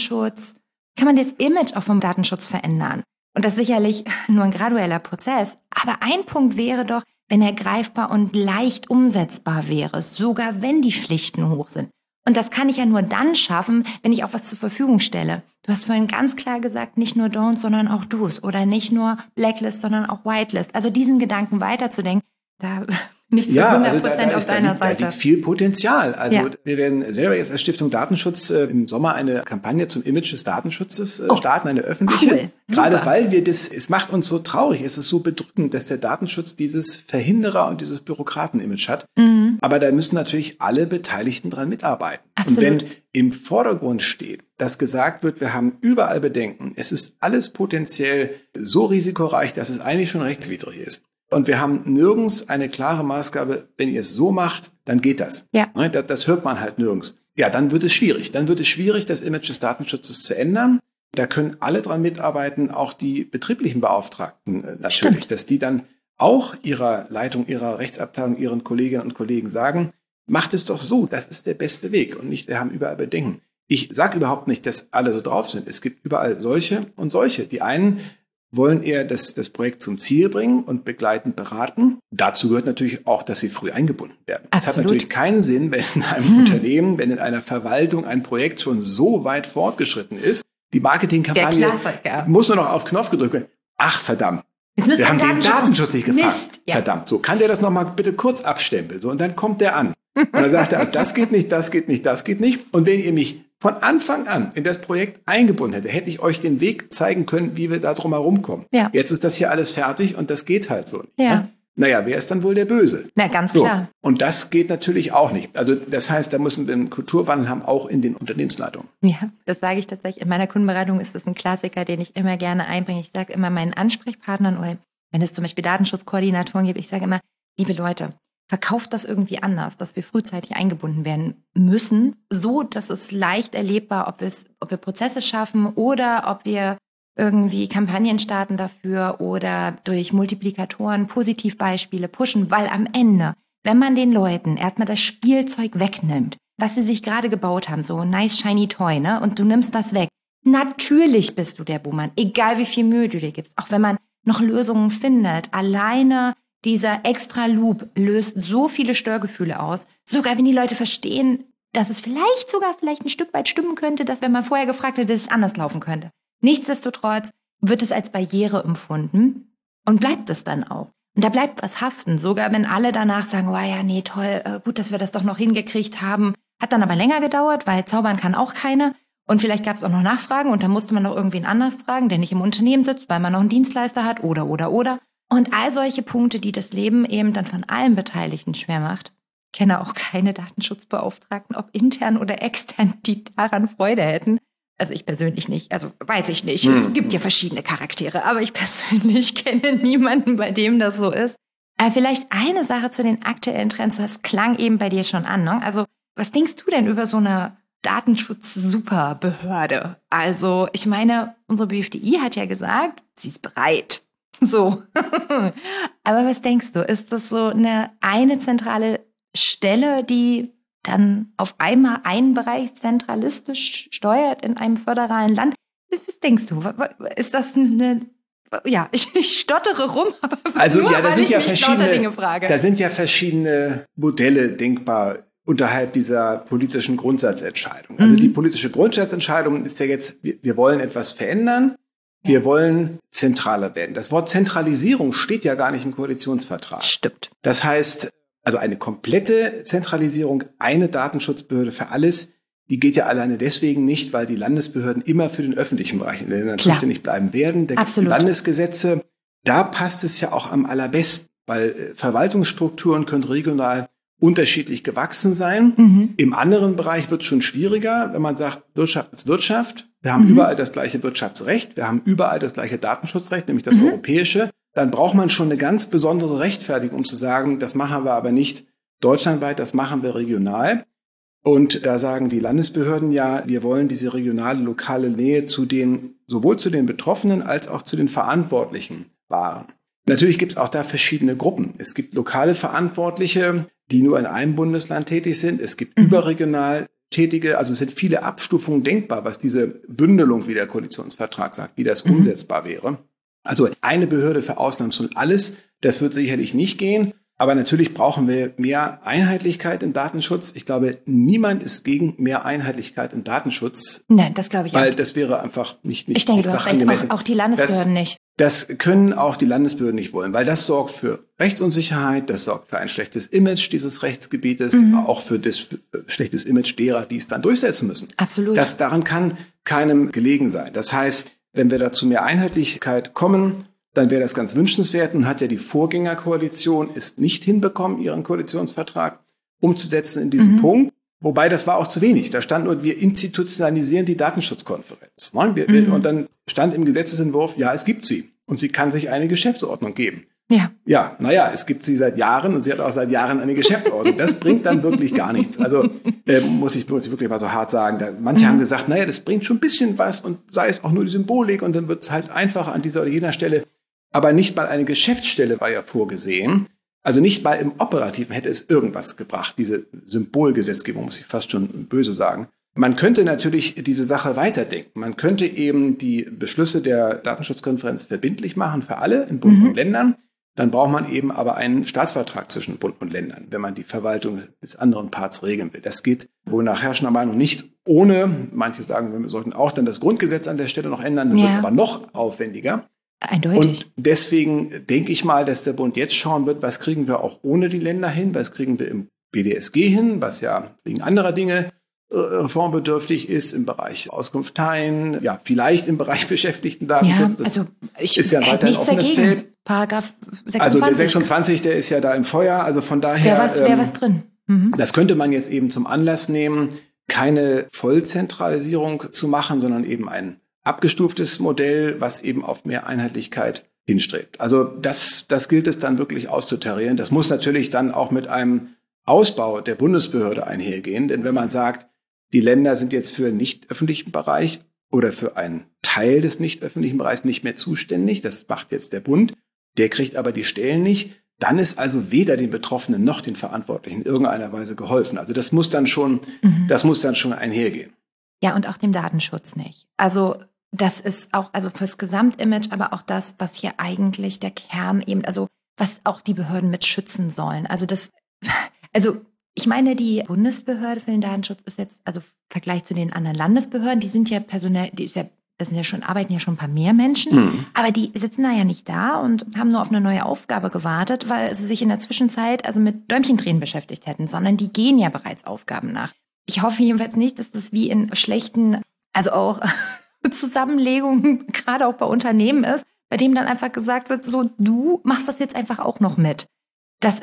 man das Image auch vom Datenschutz verändern? Und das ist sicherlich nur ein gradueller Prozess. Aber ein Punkt wäre doch, wenn er greifbar und leicht umsetzbar wäre, sogar wenn die Pflichten hoch sind. Und das kann ich ja nur dann schaffen, wenn ich auch was zur Verfügung stelle. Du hast vorhin ganz klar gesagt, nicht nur Don'ts, sondern auch Do's. Oder nicht nur Blacklist, sondern auch Whitelist. Also diesen Gedanken weiterzudenken, da nicht zu 100% auf deiner Seite. Da liegt viel Potenzial. Also ja. Wir werden selber jetzt als Stiftung Datenschutz im Sommer eine Kampagne zum Image des Datenschutzes starten, eine öffentliche. Cool. Gerade weil es macht uns so traurig, es ist so bedrückend, dass der Datenschutz dieses Verhinderer und dieses Bürokraten-Image hat. Mhm. Aber da müssen natürlich alle Beteiligten dran mitarbeiten. Absolut. Und wenn im Vordergrund steht, dass gesagt wird, wir haben überall Bedenken, es ist alles potenziell so risikoreich, dass es eigentlich schon rechtswidrig ist. Und wir haben nirgends eine klare Maßgabe, wenn ihr es so macht, dann geht das. Ja. Das hört man halt nirgends. Ja, dann wird es schwierig. Dann wird es schwierig, das Image des Datenschutzes zu ändern. Da können alle dran mitarbeiten, auch die betrieblichen Beauftragten natürlich, Stimmt. dass die dann auch ihrer Leitung, ihrer Rechtsabteilung, ihren Kolleginnen und Kollegen sagen, macht es doch so, das ist der beste Weg und nicht, wir haben überall Bedenken. Ich sage überhaupt nicht, dass alle so drauf sind. Es gibt überall solche und solche. Die einen wollen eher das Projekt zum Ziel bringen und begleitend beraten. Dazu gehört natürlich auch, dass sie früh eingebunden werden. Es hat natürlich keinen Sinn, wenn in einem Unternehmen, wenn in einer Verwaltung ein Projekt schon so weit fortgeschritten ist, die Marketingkampagne muss nur noch auf Knopf gedrückt werden. Ach, verdammt. Wir haben den Datenschutz nicht gefragt. Mist, ja. Verdammt. So, kann der das nochmal bitte kurz abstempeln? So, und dann kommt der an. Und dann sagt er, das geht nicht, das geht nicht, das geht nicht. Und wenn ihr mich von Anfang an in das Projekt eingebunden hätte, hätte ich euch den Weg zeigen können, wie wir da drum herum kommen. Ja. Jetzt ist das hier alles fertig und das geht halt so. Ja. Naja, wer ist dann wohl der Böse? Na, ganz klar. Und das geht natürlich auch nicht. Also das heißt, da müssen wir einen Kulturwandel haben, auch in den Unternehmensleitungen. Ja, das sage ich tatsächlich. In meiner Kundenberatung ist das ein Klassiker, den ich immer gerne einbringe. Ich sage immer meinen Ansprechpartnern, oder wenn es zum Beispiel Datenschutzkoordinatoren gibt, ich sage immer, liebe Leute, verkauft das irgendwie anders, dass wir frühzeitig eingebunden werden müssen, so dass es leicht erlebbar, ob wir Prozesse schaffen oder ob wir irgendwie Kampagnen starten dafür oder durch Multiplikatoren Positivbeispiele pushen, weil am Ende, wenn man den Leuten erstmal das Spielzeug wegnimmt, was sie sich gerade gebaut haben, so nice shiny toy, ne, und du nimmst das weg, natürlich bist du der Buhmann, egal wie viel Mühe du dir gibst, auch wenn man noch Lösungen findet, alleine dieser extra Loop löst so viele Störgefühle aus, sogar wenn die Leute verstehen, dass es vielleicht ein Stück weit stimmen könnte, dass wenn man vorher gefragt hätte, dass es anders laufen könnte. Nichtsdestotrotz wird es als Barriere empfunden und bleibt es dann auch. Und da bleibt was haften, sogar wenn alle danach sagen, oh ja, nee, toll, gut, dass wir das doch noch hingekriegt haben. Hat dann aber länger gedauert, weil zaubern kann auch keiner. Und vielleicht gab es auch noch Nachfragen und dann musste man noch irgendwen anders fragen, der nicht im Unternehmen sitzt, weil man noch einen Dienstleister hat oder. Und all solche Punkte, die das Leben eben dann von allen Beteiligten schwer macht. Ich kenne auch keine Datenschutzbeauftragten, ob intern oder extern, die daran Freude hätten. Also ich persönlich nicht, also weiß ich nicht. Es gibt ja verschiedene Charaktere, aber ich persönlich kenne niemanden, bei dem das so ist. Aber vielleicht eine Sache zu den aktuellen Trends, das klang eben bei dir schon an, ne? Also was denkst du denn über so eine Datenschutz-Superbehörde? Also ich meine, unsere BFDI hat ja gesagt, sie ist bereit. So. Aber was denkst du? Ist das so eine zentrale Stelle, die dann auf einmal einen Bereich zentralistisch steuert in einem föderalen Land? Was denkst du? Ist das ja, ich stottere rum, aber also, nur, ja, weil ich mich lauter Dinge frage. Da sind ja verschiedene Modelle denkbar unterhalb dieser politischen Grundsatzentscheidung. Also die politische Grundsatzentscheidung ist ja jetzt, wir wollen etwas verändern. Wir wollen zentraler werden. Das Wort Zentralisierung steht ja gar nicht im Koalitionsvertrag. Stimmt. Das heißt, also eine komplette Zentralisierung, eine Datenschutzbehörde für alles, die geht ja alleine deswegen nicht, weil die Landesbehörden immer für den öffentlichen Bereich in den Ländern zuständig bleiben werden. Da gibt es Landesgesetze. Da passt es ja auch am allerbesten, weil Verwaltungsstrukturen können regional unterschiedlich gewachsen sein. Im anderen Bereich wird es schon schwieriger, wenn man sagt, Wirtschaft ist Wirtschaft. Wir haben überall das gleiche Wirtschaftsrecht. Wir haben überall das gleiche Datenschutzrecht, nämlich das europäische. Dann braucht man schon eine ganz besondere Rechtfertigung, um zu sagen, das machen wir aber nicht deutschlandweit, das machen wir regional. Und da sagen die Landesbehörden ja, wir wollen diese regionale, lokale Nähe sowohl zu den Betroffenen als auch zu den Verantwortlichen wahren. Natürlich gibt es auch da verschiedene Gruppen. Es gibt lokale Verantwortliche, die nur in einem Bundesland tätig sind. Es gibt überregional tätige, also es sind viele Abstufungen denkbar, was diese Bündelung, wie der Koalitionsvertrag sagt, wie das umsetzbar wäre. Also eine Behörde für Ausnahmsfälle alles, das wird sicherlich nicht gehen. Aber natürlich brauchen wir mehr Einheitlichkeit im Datenschutz. Ich glaube, niemand ist gegen mehr Einheitlichkeit im Datenschutz. Nein, das glaube ich weil auch. das wäre einfach nicht Ich denke, du hast recht, auch die Landesbehörden nicht. Das können auch die Landesbehörden nicht wollen, weil das sorgt für Rechtsunsicherheit, das sorgt für ein schlechtes Image dieses Rechtsgebietes, auch für das schlechtes Image derer, die es dann durchsetzen müssen. Absolut. Daran kann keinem gelegen sein. Das heißt, wenn wir da zu mehr Einheitlichkeit kommen, dann wäre das ganz wünschenswert. Nun hat ja die Vorgängerkoalition es nicht hinbekommen, ihren Koalitionsvertrag umzusetzen in diesem Punkt. Wobei, das war auch zu wenig. Da stand nur, wir institutionalisieren die Datenschutzkonferenz. Und dann stand im Gesetzesentwurf, ja, es gibt sie. Und sie kann sich eine Geschäftsordnung geben. Ja, es gibt sie seit Jahren und sie hat auch seit Jahren eine Geschäftsordnung. Das bringt dann wirklich gar nichts. Also muss ich wirklich mal so hart sagen. Manche haben gesagt, das bringt schon ein bisschen was und sei es auch nur die Symbolik und dann wird es halt einfacher an dieser oder jener Stelle. Aber nicht mal eine Geschäftsstelle war ja vorgesehen. Also nicht mal im Operativen hätte es irgendwas gebracht. Diese Symbolgesetzgebung, muss ich fast schon böse sagen. Man könnte natürlich diese Sache weiterdenken. Man könnte eben die Beschlüsse der Datenschutzkonferenz verbindlich machen für alle in Bund und Ländern. Dann braucht man eben aber einen Staatsvertrag zwischen Bund und Ländern, wenn man die Verwaltung des anderen Parts regeln will. Das geht wohl nach herrschender Meinung nicht ohne. Manche sagen, wir sollten auch dann das Grundgesetz an der Stelle noch ändern. Dann wird es aber noch aufwendiger. Eindeutig. Und deswegen denke ich mal, dass der Bund jetzt schauen wird, was kriegen wir auch ohne die Länder hin, was kriegen wir im BDSG hin, was ja wegen anderer Dinge reformbedürftig ist im Bereich Auskunft teilen, vielleicht im Bereich Beschäftigtendatenschutz. Das ist ja weiter ein offenes Feld. Paragraph 26. Also der 26, der ist ja da im Feuer, also von daher. Wäre was drin. Das könnte man jetzt eben zum Anlass nehmen, keine Vollzentralisierung zu machen, sondern eben ein abgestuftes Modell, was eben auf mehr Einheitlichkeit hinstrebt. Also das gilt es dann wirklich auszutarieren. Das muss natürlich dann auch mit einem Ausbau der Bundesbehörde einhergehen. Denn wenn man sagt, die Länder sind jetzt für den nicht öffentlichen Bereich oder für einen Teil des nicht öffentlichen Bereichs nicht mehr zuständig, das macht jetzt der Bund, der kriegt aber die Stellen nicht, dann ist also weder den Betroffenen noch den Verantwortlichen in irgendeiner Weise geholfen. Also das muss dann schon einhergehen. Ja, und auch dem Datenschutz nicht. Also das ist auch, also fürs Gesamtimage, aber auch das, was hier eigentlich der Kern eben, also was auch die Behörden mit schützen sollen. Also ich meine, die Bundesbehörde für den Datenschutz ist jetzt, also im Vergleich zu den anderen Landesbehörden, die sind ja personell, arbeiten ja schon ein paar mehr Menschen, aber die sitzen da ja nicht da und haben nur auf eine neue Aufgabe gewartet, weil sie sich in der Zwischenzeit also mit Däumchendrehen beschäftigt hätten, sondern die gehen ja bereits Aufgaben nach. Ich hoffe jedenfalls nicht, dass das wie in schlechten, also auch Zusammenlegungen, gerade auch bei Unternehmen ist, bei dem dann einfach gesagt wird, so, du machst das jetzt einfach auch noch mit. Das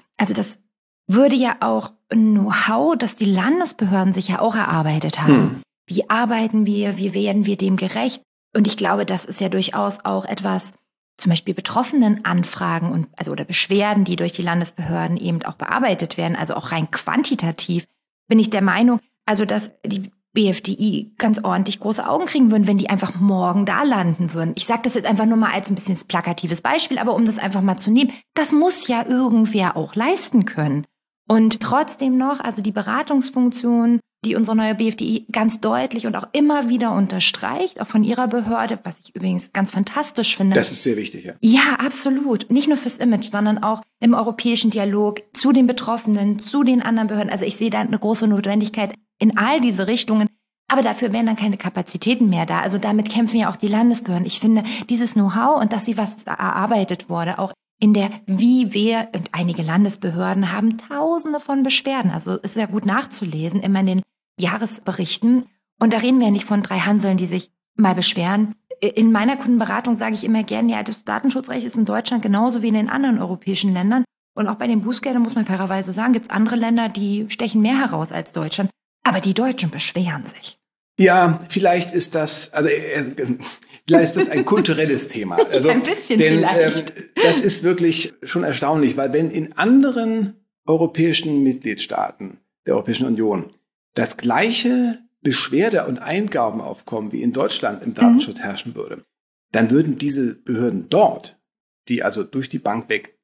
würde ja auch Know-how, das die Landesbehörden sich ja auch erarbeitet haben. Wie arbeiten wir, wie werden wir dem gerecht? Und ich glaube, das ist ja durchaus auch etwas, zum Beispiel betroffenen Anfragen oder Beschwerden, die durch die Landesbehörden eben auch bearbeitet werden, also auch rein quantitativ, bin ich der Meinung, also dass die BFDI ganz ordentlich große Augen kriegen würden, wenn die einfach morgen da landen würden. Ich sage das jetzt einfach nur mal als ein bisschen plakatives Beispiel, aber um das einfach mal zu nehmen, das muss ja irgendwer auch leisten können. Und trotzdem noch, also die Beratungsfunktion, die unsere neue BFDI ganz deutlich und auch immer wieder unterstreicht, auch von ihrer Behörde, was ich übrigens ganz fantastisch finde. Das ist sehr wichtig, ja. Ja, absolut. Nicht nur fürs Image, sondern auch im europäischen Dialog zu den Betroffenen, zu den anderen Behörden. Also ich sehe da eine große Notwendigkeit in all diese Richtungen. Aber dafür wären dann keine Kapazitäten mehr da. Also damit kämpfen ja auch die Landesbehörden. Ich finde, dieses Know-how und dass was erarbeitet wurde, auch in der und einige Landesbehörden haben Tausende von Beschwerden. Also ist ja gut nachzulesen, immer in den Jahresberichten. Und da reden wir ja nicht von 3 Hanseln, die sich mal beschweren. In meiner Kundenberatung sage ich immer gerne, ja, das Datenschutzrecht ist in Deutschland genauso wie in den anderen europäischen Ländern. Und auch bei den Bußgeldern muss man fairerweise sagen, gibt es andere Länder, die stechen mehr heraus als Deutschland. Aber die Deutschen beschweren sich. Ja, vielleicht ist das ein kulturelles Thema. Also, ein bisschen vielleicht. Das ist wirklich schon erstaunlich, weil wenn in anderen europäischen Mitgliedstaaten der Europäischen Union das gleiche Beschwerde- und Eingabenaufkommen wie in Deutschland im Datenschutz herrschen würde, dann würden diese Behörden dort, die also durch die Bank weg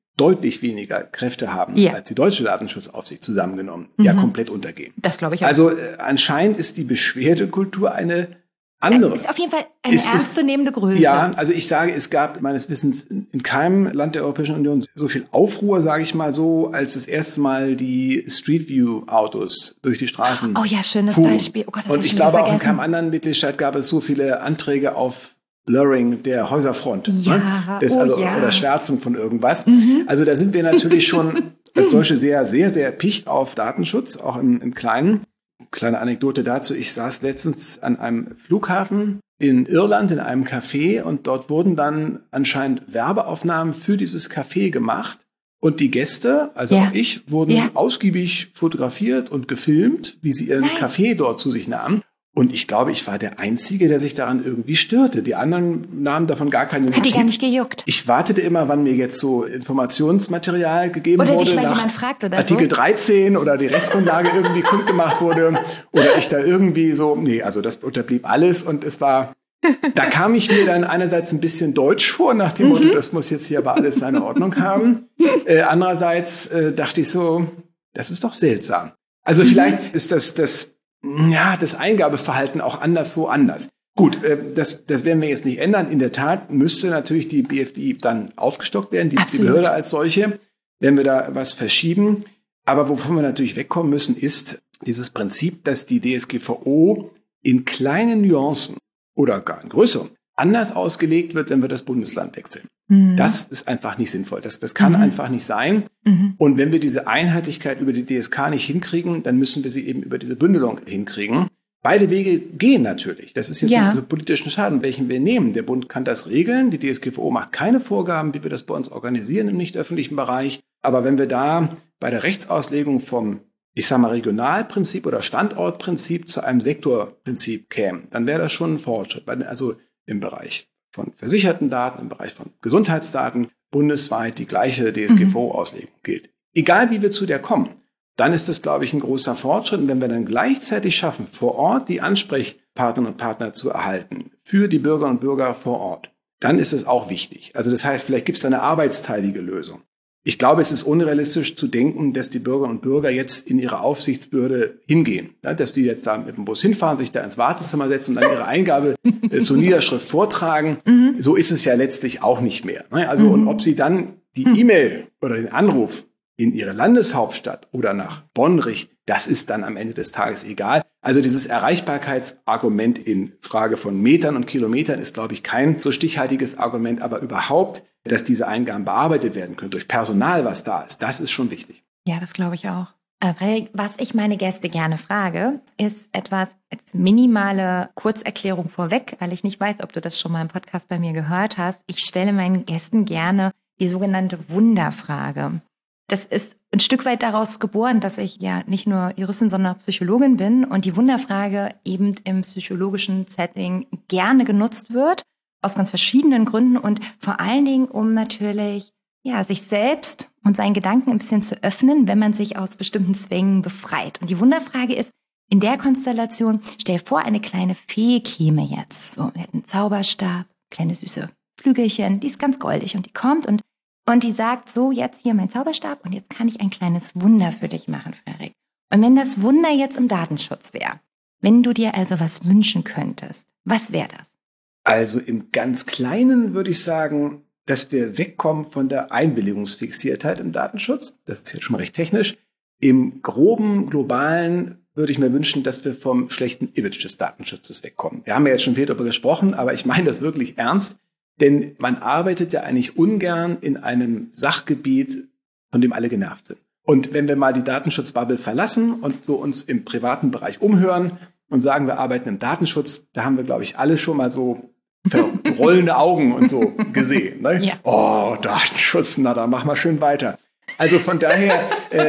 deutlich weniger Kräfte haben als die deutsche Datenschutzaufsicht zusammengenommen, ja komplett untergehen. Das glaube ich auch. Also anscheinend ist die Beschwerdekultur eine andere. Ist auf jeden Fall eine ernstzunehmende Größe. Ja, also ich sage, es gab meines Wissens in keinem Land der Europäischen Union so viel Aufruhr, sage ich mal so, als das erste Mal die Street View Autos durch die Straßen Oh ja, schönes fuhren. Beispiel. Oh Gott, das und ich glaube, auch in keinem anderen Mitgliedstaat gab es so viele Anträge auf Blurring der Häuserfront. Ja, Oder Schwärzung von irgendwas. Also da sind wir natürlich schon als Deutsche sehr, sehr, sehr erpicht auf Datenschutz, auch im Kleinen. Kleine Anekdote dazu. Ich saß letztens an einem Flughafen in Irland in einem Café und dort wurden dann anscheinend Werbeaufnahmen für dieses Café gemacht. Und die Gäste, also auch ich, wurden ausgiebig fotografiert und gefilmt, wie sie ihren Kaffee dort zu sich nahmen. Und ich glaube, ich war der Einzige, der sich daran irgendwie störte. Die anderen nahmen davon gar keine Notiz. Hat die gar nicht gejuckt. Ich wartete immer, wann mir jetzt so Informationsmaterial gegeben wurde. Oder dich mal jemand fragt oder Artikel 13 oder die Rechtsgrundlage irgendwie kundgemacht wurde. Oder ich da irgendwie so, also das unterblieb alles. Und es war, da kam ich mir dann einerseits ein bisschen deutsch vor, nach dem Motto, das muss jetzt hier aber alles seine Ordnung haben. Andererseits dachte ich so, das ist doch seltsam. Also vielleicht ist das Eingabeverhalten auch anderswo anders. Gut, das werden wir jetzt nicht ändern. In der Tat müsste natürlich die BFDI dann aufgestockt werden, die Behörde als solche, wenn wir da was verschieben. Aber wovon wir natürlich wegkommen müssen, ist dieses Prinzip, dass die DSGVO in kleinen Nuancen oder gar in größeren anders ausgelegt wird, wenn wir das Bundesland wechseln. Das ist einfach nicht sinnvoll. Das kann einfach nicht sein. Und wenn wir diese Einheitlichkeit über die DSK nicht hinkriegen, dann müssen wir sie eben über diese Bündelung hinkriegen. Beide Wege gehen natürlich. Das ist jetzt der politische Schaden, welchen wir nehmen. Der Bund kann das regeln. Die DSGVO macht keine Vorgaben, wie wir das bei uns organisieren im nicht öffentlichen Bereich. Aber wenn wir da bei der Rechtsauslegung vom, ich sage mal, Regionalprinzip oder Standortprinzip zu einem Sektorprinzip kämen, dann wäre das schon ein Fortschritt. Also im Bereich von versicherten Daten, im Bereich von Gesundheitsdaten bundesweit die gleiche DSGVO-Auslegung gilt. Egal wie wir zu der kommen, dann ist das, glaube ich, ein großer Fortschritt. Und wenn wir dann gleichzeitig schaffen, vor Ort die Ansprechpartnerinnen und Partner zu erhalten für die Bürgerinnen und Bürger vor Ort, dann ist es auch wichtig. Also das heißt, vielleicht gibt es da eine arbeitsteilige Lösung. Ich glaube, es ist unrealistisch zu denken, dass die Bürgerinnen und Bürger jetzt in ihre Aufsichtsbehörde hingehen. Dass die jetzt da mit dem Bus hinfahren, sich da ins Wartezimmer setzen und dann ihre Eingabe zur Niederschrift vortragen. So ist es ja letztlich auch nicht mehr. Also und ob sie dann die E-Mail oder den Anruf in ihre Landeshauptstadt oder nach Bonn richten, das ist dann am Ende des Tages egal. Also dieses Erreichbarkeitsargument in Frage von Metern und Kilometern ist, glaube ich, kein so stichhaltiges Argument, aber überhaupt, dass diese Eingaben bearbeitet werden können durch Personal, was da ist, das ist schon wichtig. Ja, das glaube ich auch. Was ich meine Gäste gerne frage, ist etwas als minimale Kurzerklärung vorweg, weil ich nicht weiß, ob du das schon mal im Podcast bei mir gehört hast. Ich stelle meinen Gästen gerne die sogenannte Wunderfrage. Das ist ein Stück weit daraus geboren, dass ich ja nicht nur Juristin, sondern auch Psychologin bin und die Wunderfrage eben im psychologischen Setting gerne genutzt wird, aus ganz verschiedenen Gründen und vor allen Dingen, um natürlich sich selbst und seinen Gedanken ein bisschen zu öffnen, wenn man sich aus bestimmten Zwängen befreit. Und die Wunderfrage ist, in der Konstellation, stell dir vor, eine kleine Fee käme jetzt. So, die hat einen Zauberstab, kleine süße Flügelchen, die ist ganz goldig und die kommt und die sagt, so jetzt hier mein Zauberstab und jetzt kann ich ein kleines Wunder für dich machen, Frederik. Und wenn das Wunder jetzt im Datenschutz wäre, wenn du dir also was wünschen könntest, was wäre das? Also im ganz Kleinen würde ich sagen, dass wir wegkommen von der Einwilligungsfixiertheit im Datenschutz. Das ist jetzt schon recht technisch. Im groben, globalen würde ich mir wünschen, dass wir vom schlechten Image des Datenschutzes wegkommen. Wir haben ja jetzt schon viel darüber gesprochen, aber ich meine das wirklich ernst. Denn man arbeitet ja eigentlich ungern in einem Sachgebiet, von dem alle genervt sind. Und wenn wir mal die Datenschutzbubble verlassen und so uns im privaten Bereich umhören und sagen, wir arbeiten im Datenschutz, da haben wir, glaube ich, alle schon mal so rollende Augen und so gesehen. Ne? Ja. Oh, Datenschutz, na, da machen wir schön weiter. Also von daher,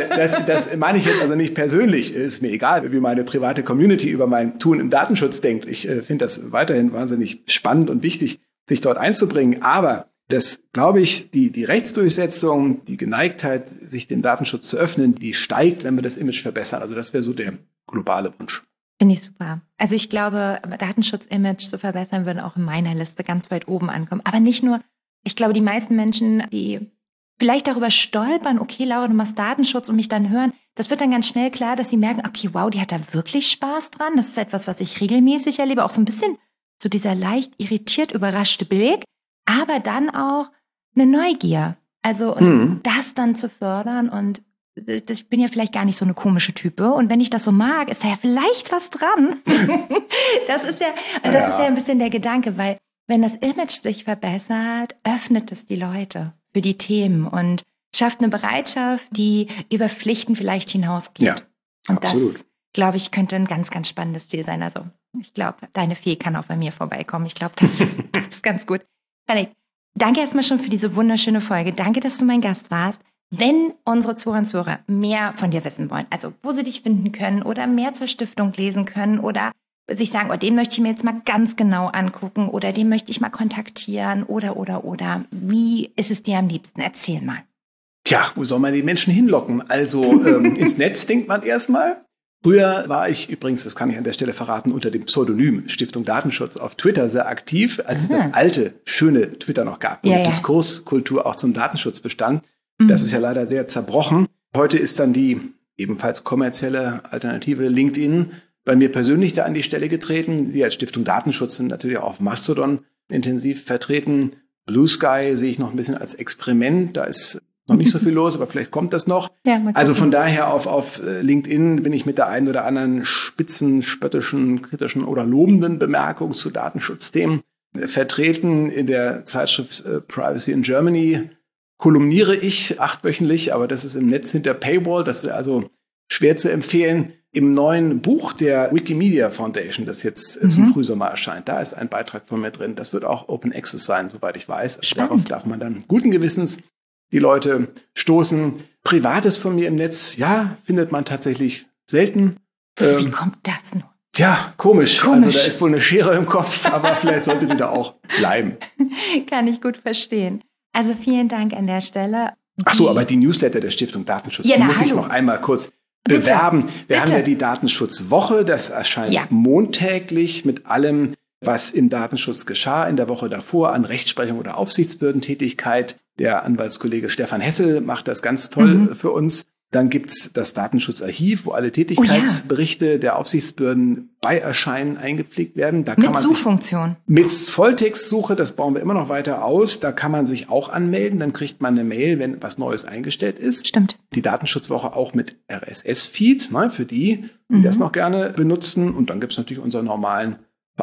das meine ich jetzt also nicht persönlich. Ist mir egal, wie meine private Community über mein Tun im Datenschutz denkt. Ich finde das weiterhin wahnsinnig spannend und wichtig, sich dort einzubringen. Aber das, glaube ich, die Rechtsdurchsetzung, die Geneigtheit, sich dem Datenschutz zu öffnen, die steigt, wenn wir das Image verbessern. Also das wäre so der globale Wunsch. Finde ich super. Also ich glaube, Datenschutz-Image zu verbessern, würde auch in meiner Liste ganz weit oben ankommen. Aber nicht nur, ich glaube, die meisten Menschen, die vielleicht darüber stolpern, okay, Laura, du machst Datenschutz und mich dann hören, das wird dann ganz schnell klar, dass sie merken, okay, wow, die hat da wirklich Spaß dran. Das ist etwas, was ich regelmäßig erlebe. Auch so ein bisschen so dieser leicht irritiert überraschte Blick, aber dann auch eine Neugier. Also das dann zu fördern und ich bin ja vielleicht gar nicht so eine komische Type und wenn ich das so mag, ist da ja vielleicht was dran. Das ist ja ein bisschen der Gedanke, weil wenn das Image sich verbessert, öffnet es die Leute für die Themen und schafft eine Bereitschaft, die über Pflichten vielleicht hinausgeht. Ja, und absolut. Das, glaube ich, könnte ein ganz, ganz spannendes Ziel sein. Also ich glaube, deine Fee kann auch bei mir vorbeikommen. Ich glaube, das ist ganz gut. Danke erstmal schon für diese wunderschöne Folge. Danke, dass du mein Gast warst. Wenn unsere Zuhörer und Zuhörer mehr von dir wissen wollen, also wo sie dich finden können oder mehr zur Stiftung lesen können oder sich sagen, oh, den möchte ich mir jetzt mal ganz genau angucken oder den möchte ich mal kontaktieren oder. Wie ist es dir am liebsten? Erzähl mal. Tja, wo soll man die Menschen hinlocken? Also ins Netz denkt man erstmal. Früher war ich übrigens, das kann ich an der Stelle verraten, unter dem Pseudonym Stiftung Datenschutz auf Twitter sehr aktiv, als es das alte, schöne Twitter noch gab, wo die Diskurskultur auch zum Datenschutz bestand. Das ist ja leider sehr zerbrochen. Heute ist dann die ebenfalls kommerzielle Alternative LinkedIn bei mir persönlich da an die Stelle getreten. Wir als Stiftung Datenschutz sind natürlich auch auf Mastodon intensiv vertreten. Blue Sky sehe ich noch ein bisschen als Experiment. Da ist noch nicht so viel los, aber vielleicht kommt das noch. Ja, also von daher auf LinkedIn bin ich mit der einen oder anderen spitzen, spöttischen, kritischen oder lobenden Bemerkung zu Datenschutzthemen vertreten. In der Zeitschrift Privacy in Germany kolumniere ich 8-wöchentlich, aber das ist im Netz hinter Paywall. Das ist also schwer zu empfehlen. Im neuen Buch der Wikimedia Foundation, das jetzt zum Frühsommer erscheint, da ist ein Beitrag von mir drin. Das wird auch Open Access sein, soweit ich weiß. Also darauf darf man dann guten Gewissens die Leute stoßen. Privates von mir im Netz, ja, findet man tatsächlich selten. Wie kommt das nur? Ja, komisch. Also da ist wohl eine Schere im Kopf, aber vielleicht sollte die da auch bleiben. Kann ich gut verstehen. Also vielen Dank an der Stelle. Ach so, aber die Newsletter der Stiftung Datenschutz, die muss ich noch einmal kurz bewerben. Wir haben ja die Datenschutzwoche, das erscheint montäglich mit allem, was im Datenschutz geschah in der Woche davor an Rechtsprechung oder Aufsichtsbehördentätigkeit. Der Anwaltskollege Stefan Hessel macht das ganz toll für uns. Dann gibt's das Datenschutzarchiv, wo alle Tätigkeitsberichte der Aufsichtsbehörden bei Erscheinen eingepflegt werden. Da kann man Suchfunktion. Mit Volltextsuche, das bauen wir immer noch weiter aus. Da kann man sich auch anmelden. Dann kriegt man eine Mail, wenn was Neues eingestellt ist. Stimmt. Die Datenschutzwoche auch mit RSS-Feed, für die das noch gerne benutzen. Und dann gibt's natürlich unseren normalen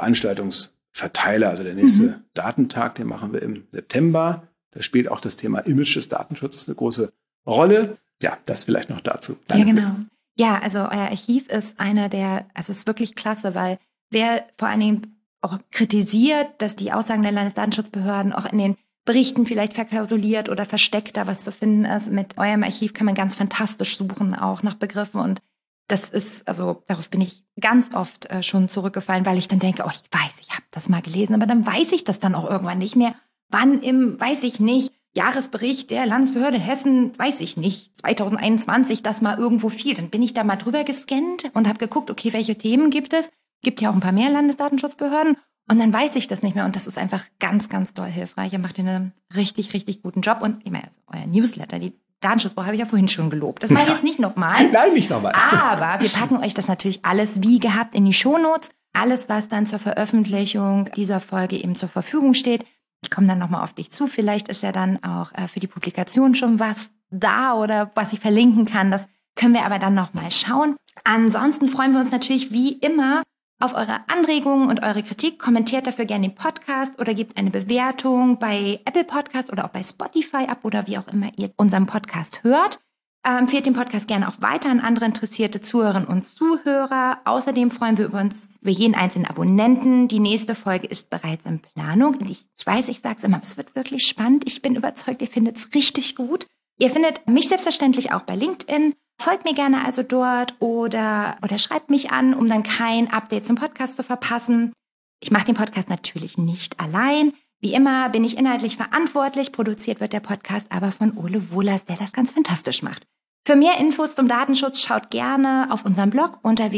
Veranstaltungsverteiler. Also der nächste Datentag, den machen wir im September. Da spielt auch das Thema Image des Datenschutzes eine große Rolle. Ja, das vielleicht noch dazu. Ja, genau. Ja, also euer Archiv ist also ist wirklich klasse, weil wer vor allen Dingen auch kritisiert, dass die Aussagen der Landesdatenschutzbehörden auch in den Berichten vielleicht verklausuliert oder versteckt da was zu finden ist, mit eurem Archiv kann man ganz fantastisch suchen, auch nach Begriffen und das ist, also darauf bin ich ganz oft schon zurückgefallen, weil ich dann denke, ich weiß, ich habe das mal gelesen, aber dann weiß ich das dann auch irgendwann nicht mehr. Wann weiß ich nicht, Jahresbericht der Landesbehörde Hessen, weiß ich nicht, 2021, das mal irgendwo fiel. Dann bin ich da mal drüber gescannt und habe geguckt, okay, welche Themen gibt es? Gibt ja auch ein paar mehr Landesdatenschutzbehörden. Und dann weiß ich das nicht mehr. Und das ist einfach ganz, ganz doll hilfreich. Ihr macht einen richtig, richtig guten Job. Und ich meine, also euer Newsletter, die Datenschutzwoche habe ich ja vorhin schon gelobt. Das mache ich jetzt nicht nochmal. Nein, nicht nochmal. Aber wir packen euch das natürlich alles wie gehabt in die Shownotes. Alles, was dann zur Veröffentlichung dieser Folge eben zur Verfügung steht. Ich komme dann nochmal auf dich zu. Vielleicht ist ja dann auch für die Publikation schon was da oder was ich verlinken kann. Das können wir aber dann nochmal schauen. Ansonsten freuen wir uns natürlich wie immer auf eure Anregungen und eure Kritik. Kommentiert dafür gerne den Podcast oder gebt eine Bewertung bei Apple Podcast oder auch bei Spotify ab oder wie auch immer ihr unseren Podcast hört. Empfehlt den Podcast gerne auch weiter an andere interessierte Zuhörerinnen und Zuhörer. Außerdem freuen wir uns über jeden einzelnen Abonnenten. Die nächste Folge ist bereits in Planung. Ich weiß, ich sage es immer, es wird wirklich spannend. Ich bin überzeugt, ihr findet es richtig gut. Ihr findet mich selbstverständlich auch bei LinkedIn. Folgt mir gerne also dort oder schreibt mich an, um dann kein Update zum Podcast zu verpassen. Ich mache den Podcast natürlich nicht allein. Wie immer bin ich inhaltlich verantwortlich. Produziert wird der Podcast aber von Ole Wohlers, der das ganz fantastisch macht. Für mehr Infos zum Datenschutz schaut gerne auf unserem Blog unter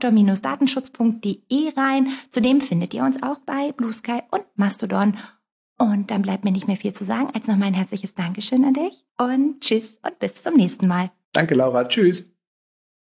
www.dr-datenschutz.de rein. Zudem findet ihr uns auch bei Blue Sky und Mastodon. Und dann bleibt mir nicht mehr viel zu sagen, als nochmal ein herzliches Dankeschön an dich. Und tschüss und bis zum nächsten Mal. Danke, Laura. Tschüss.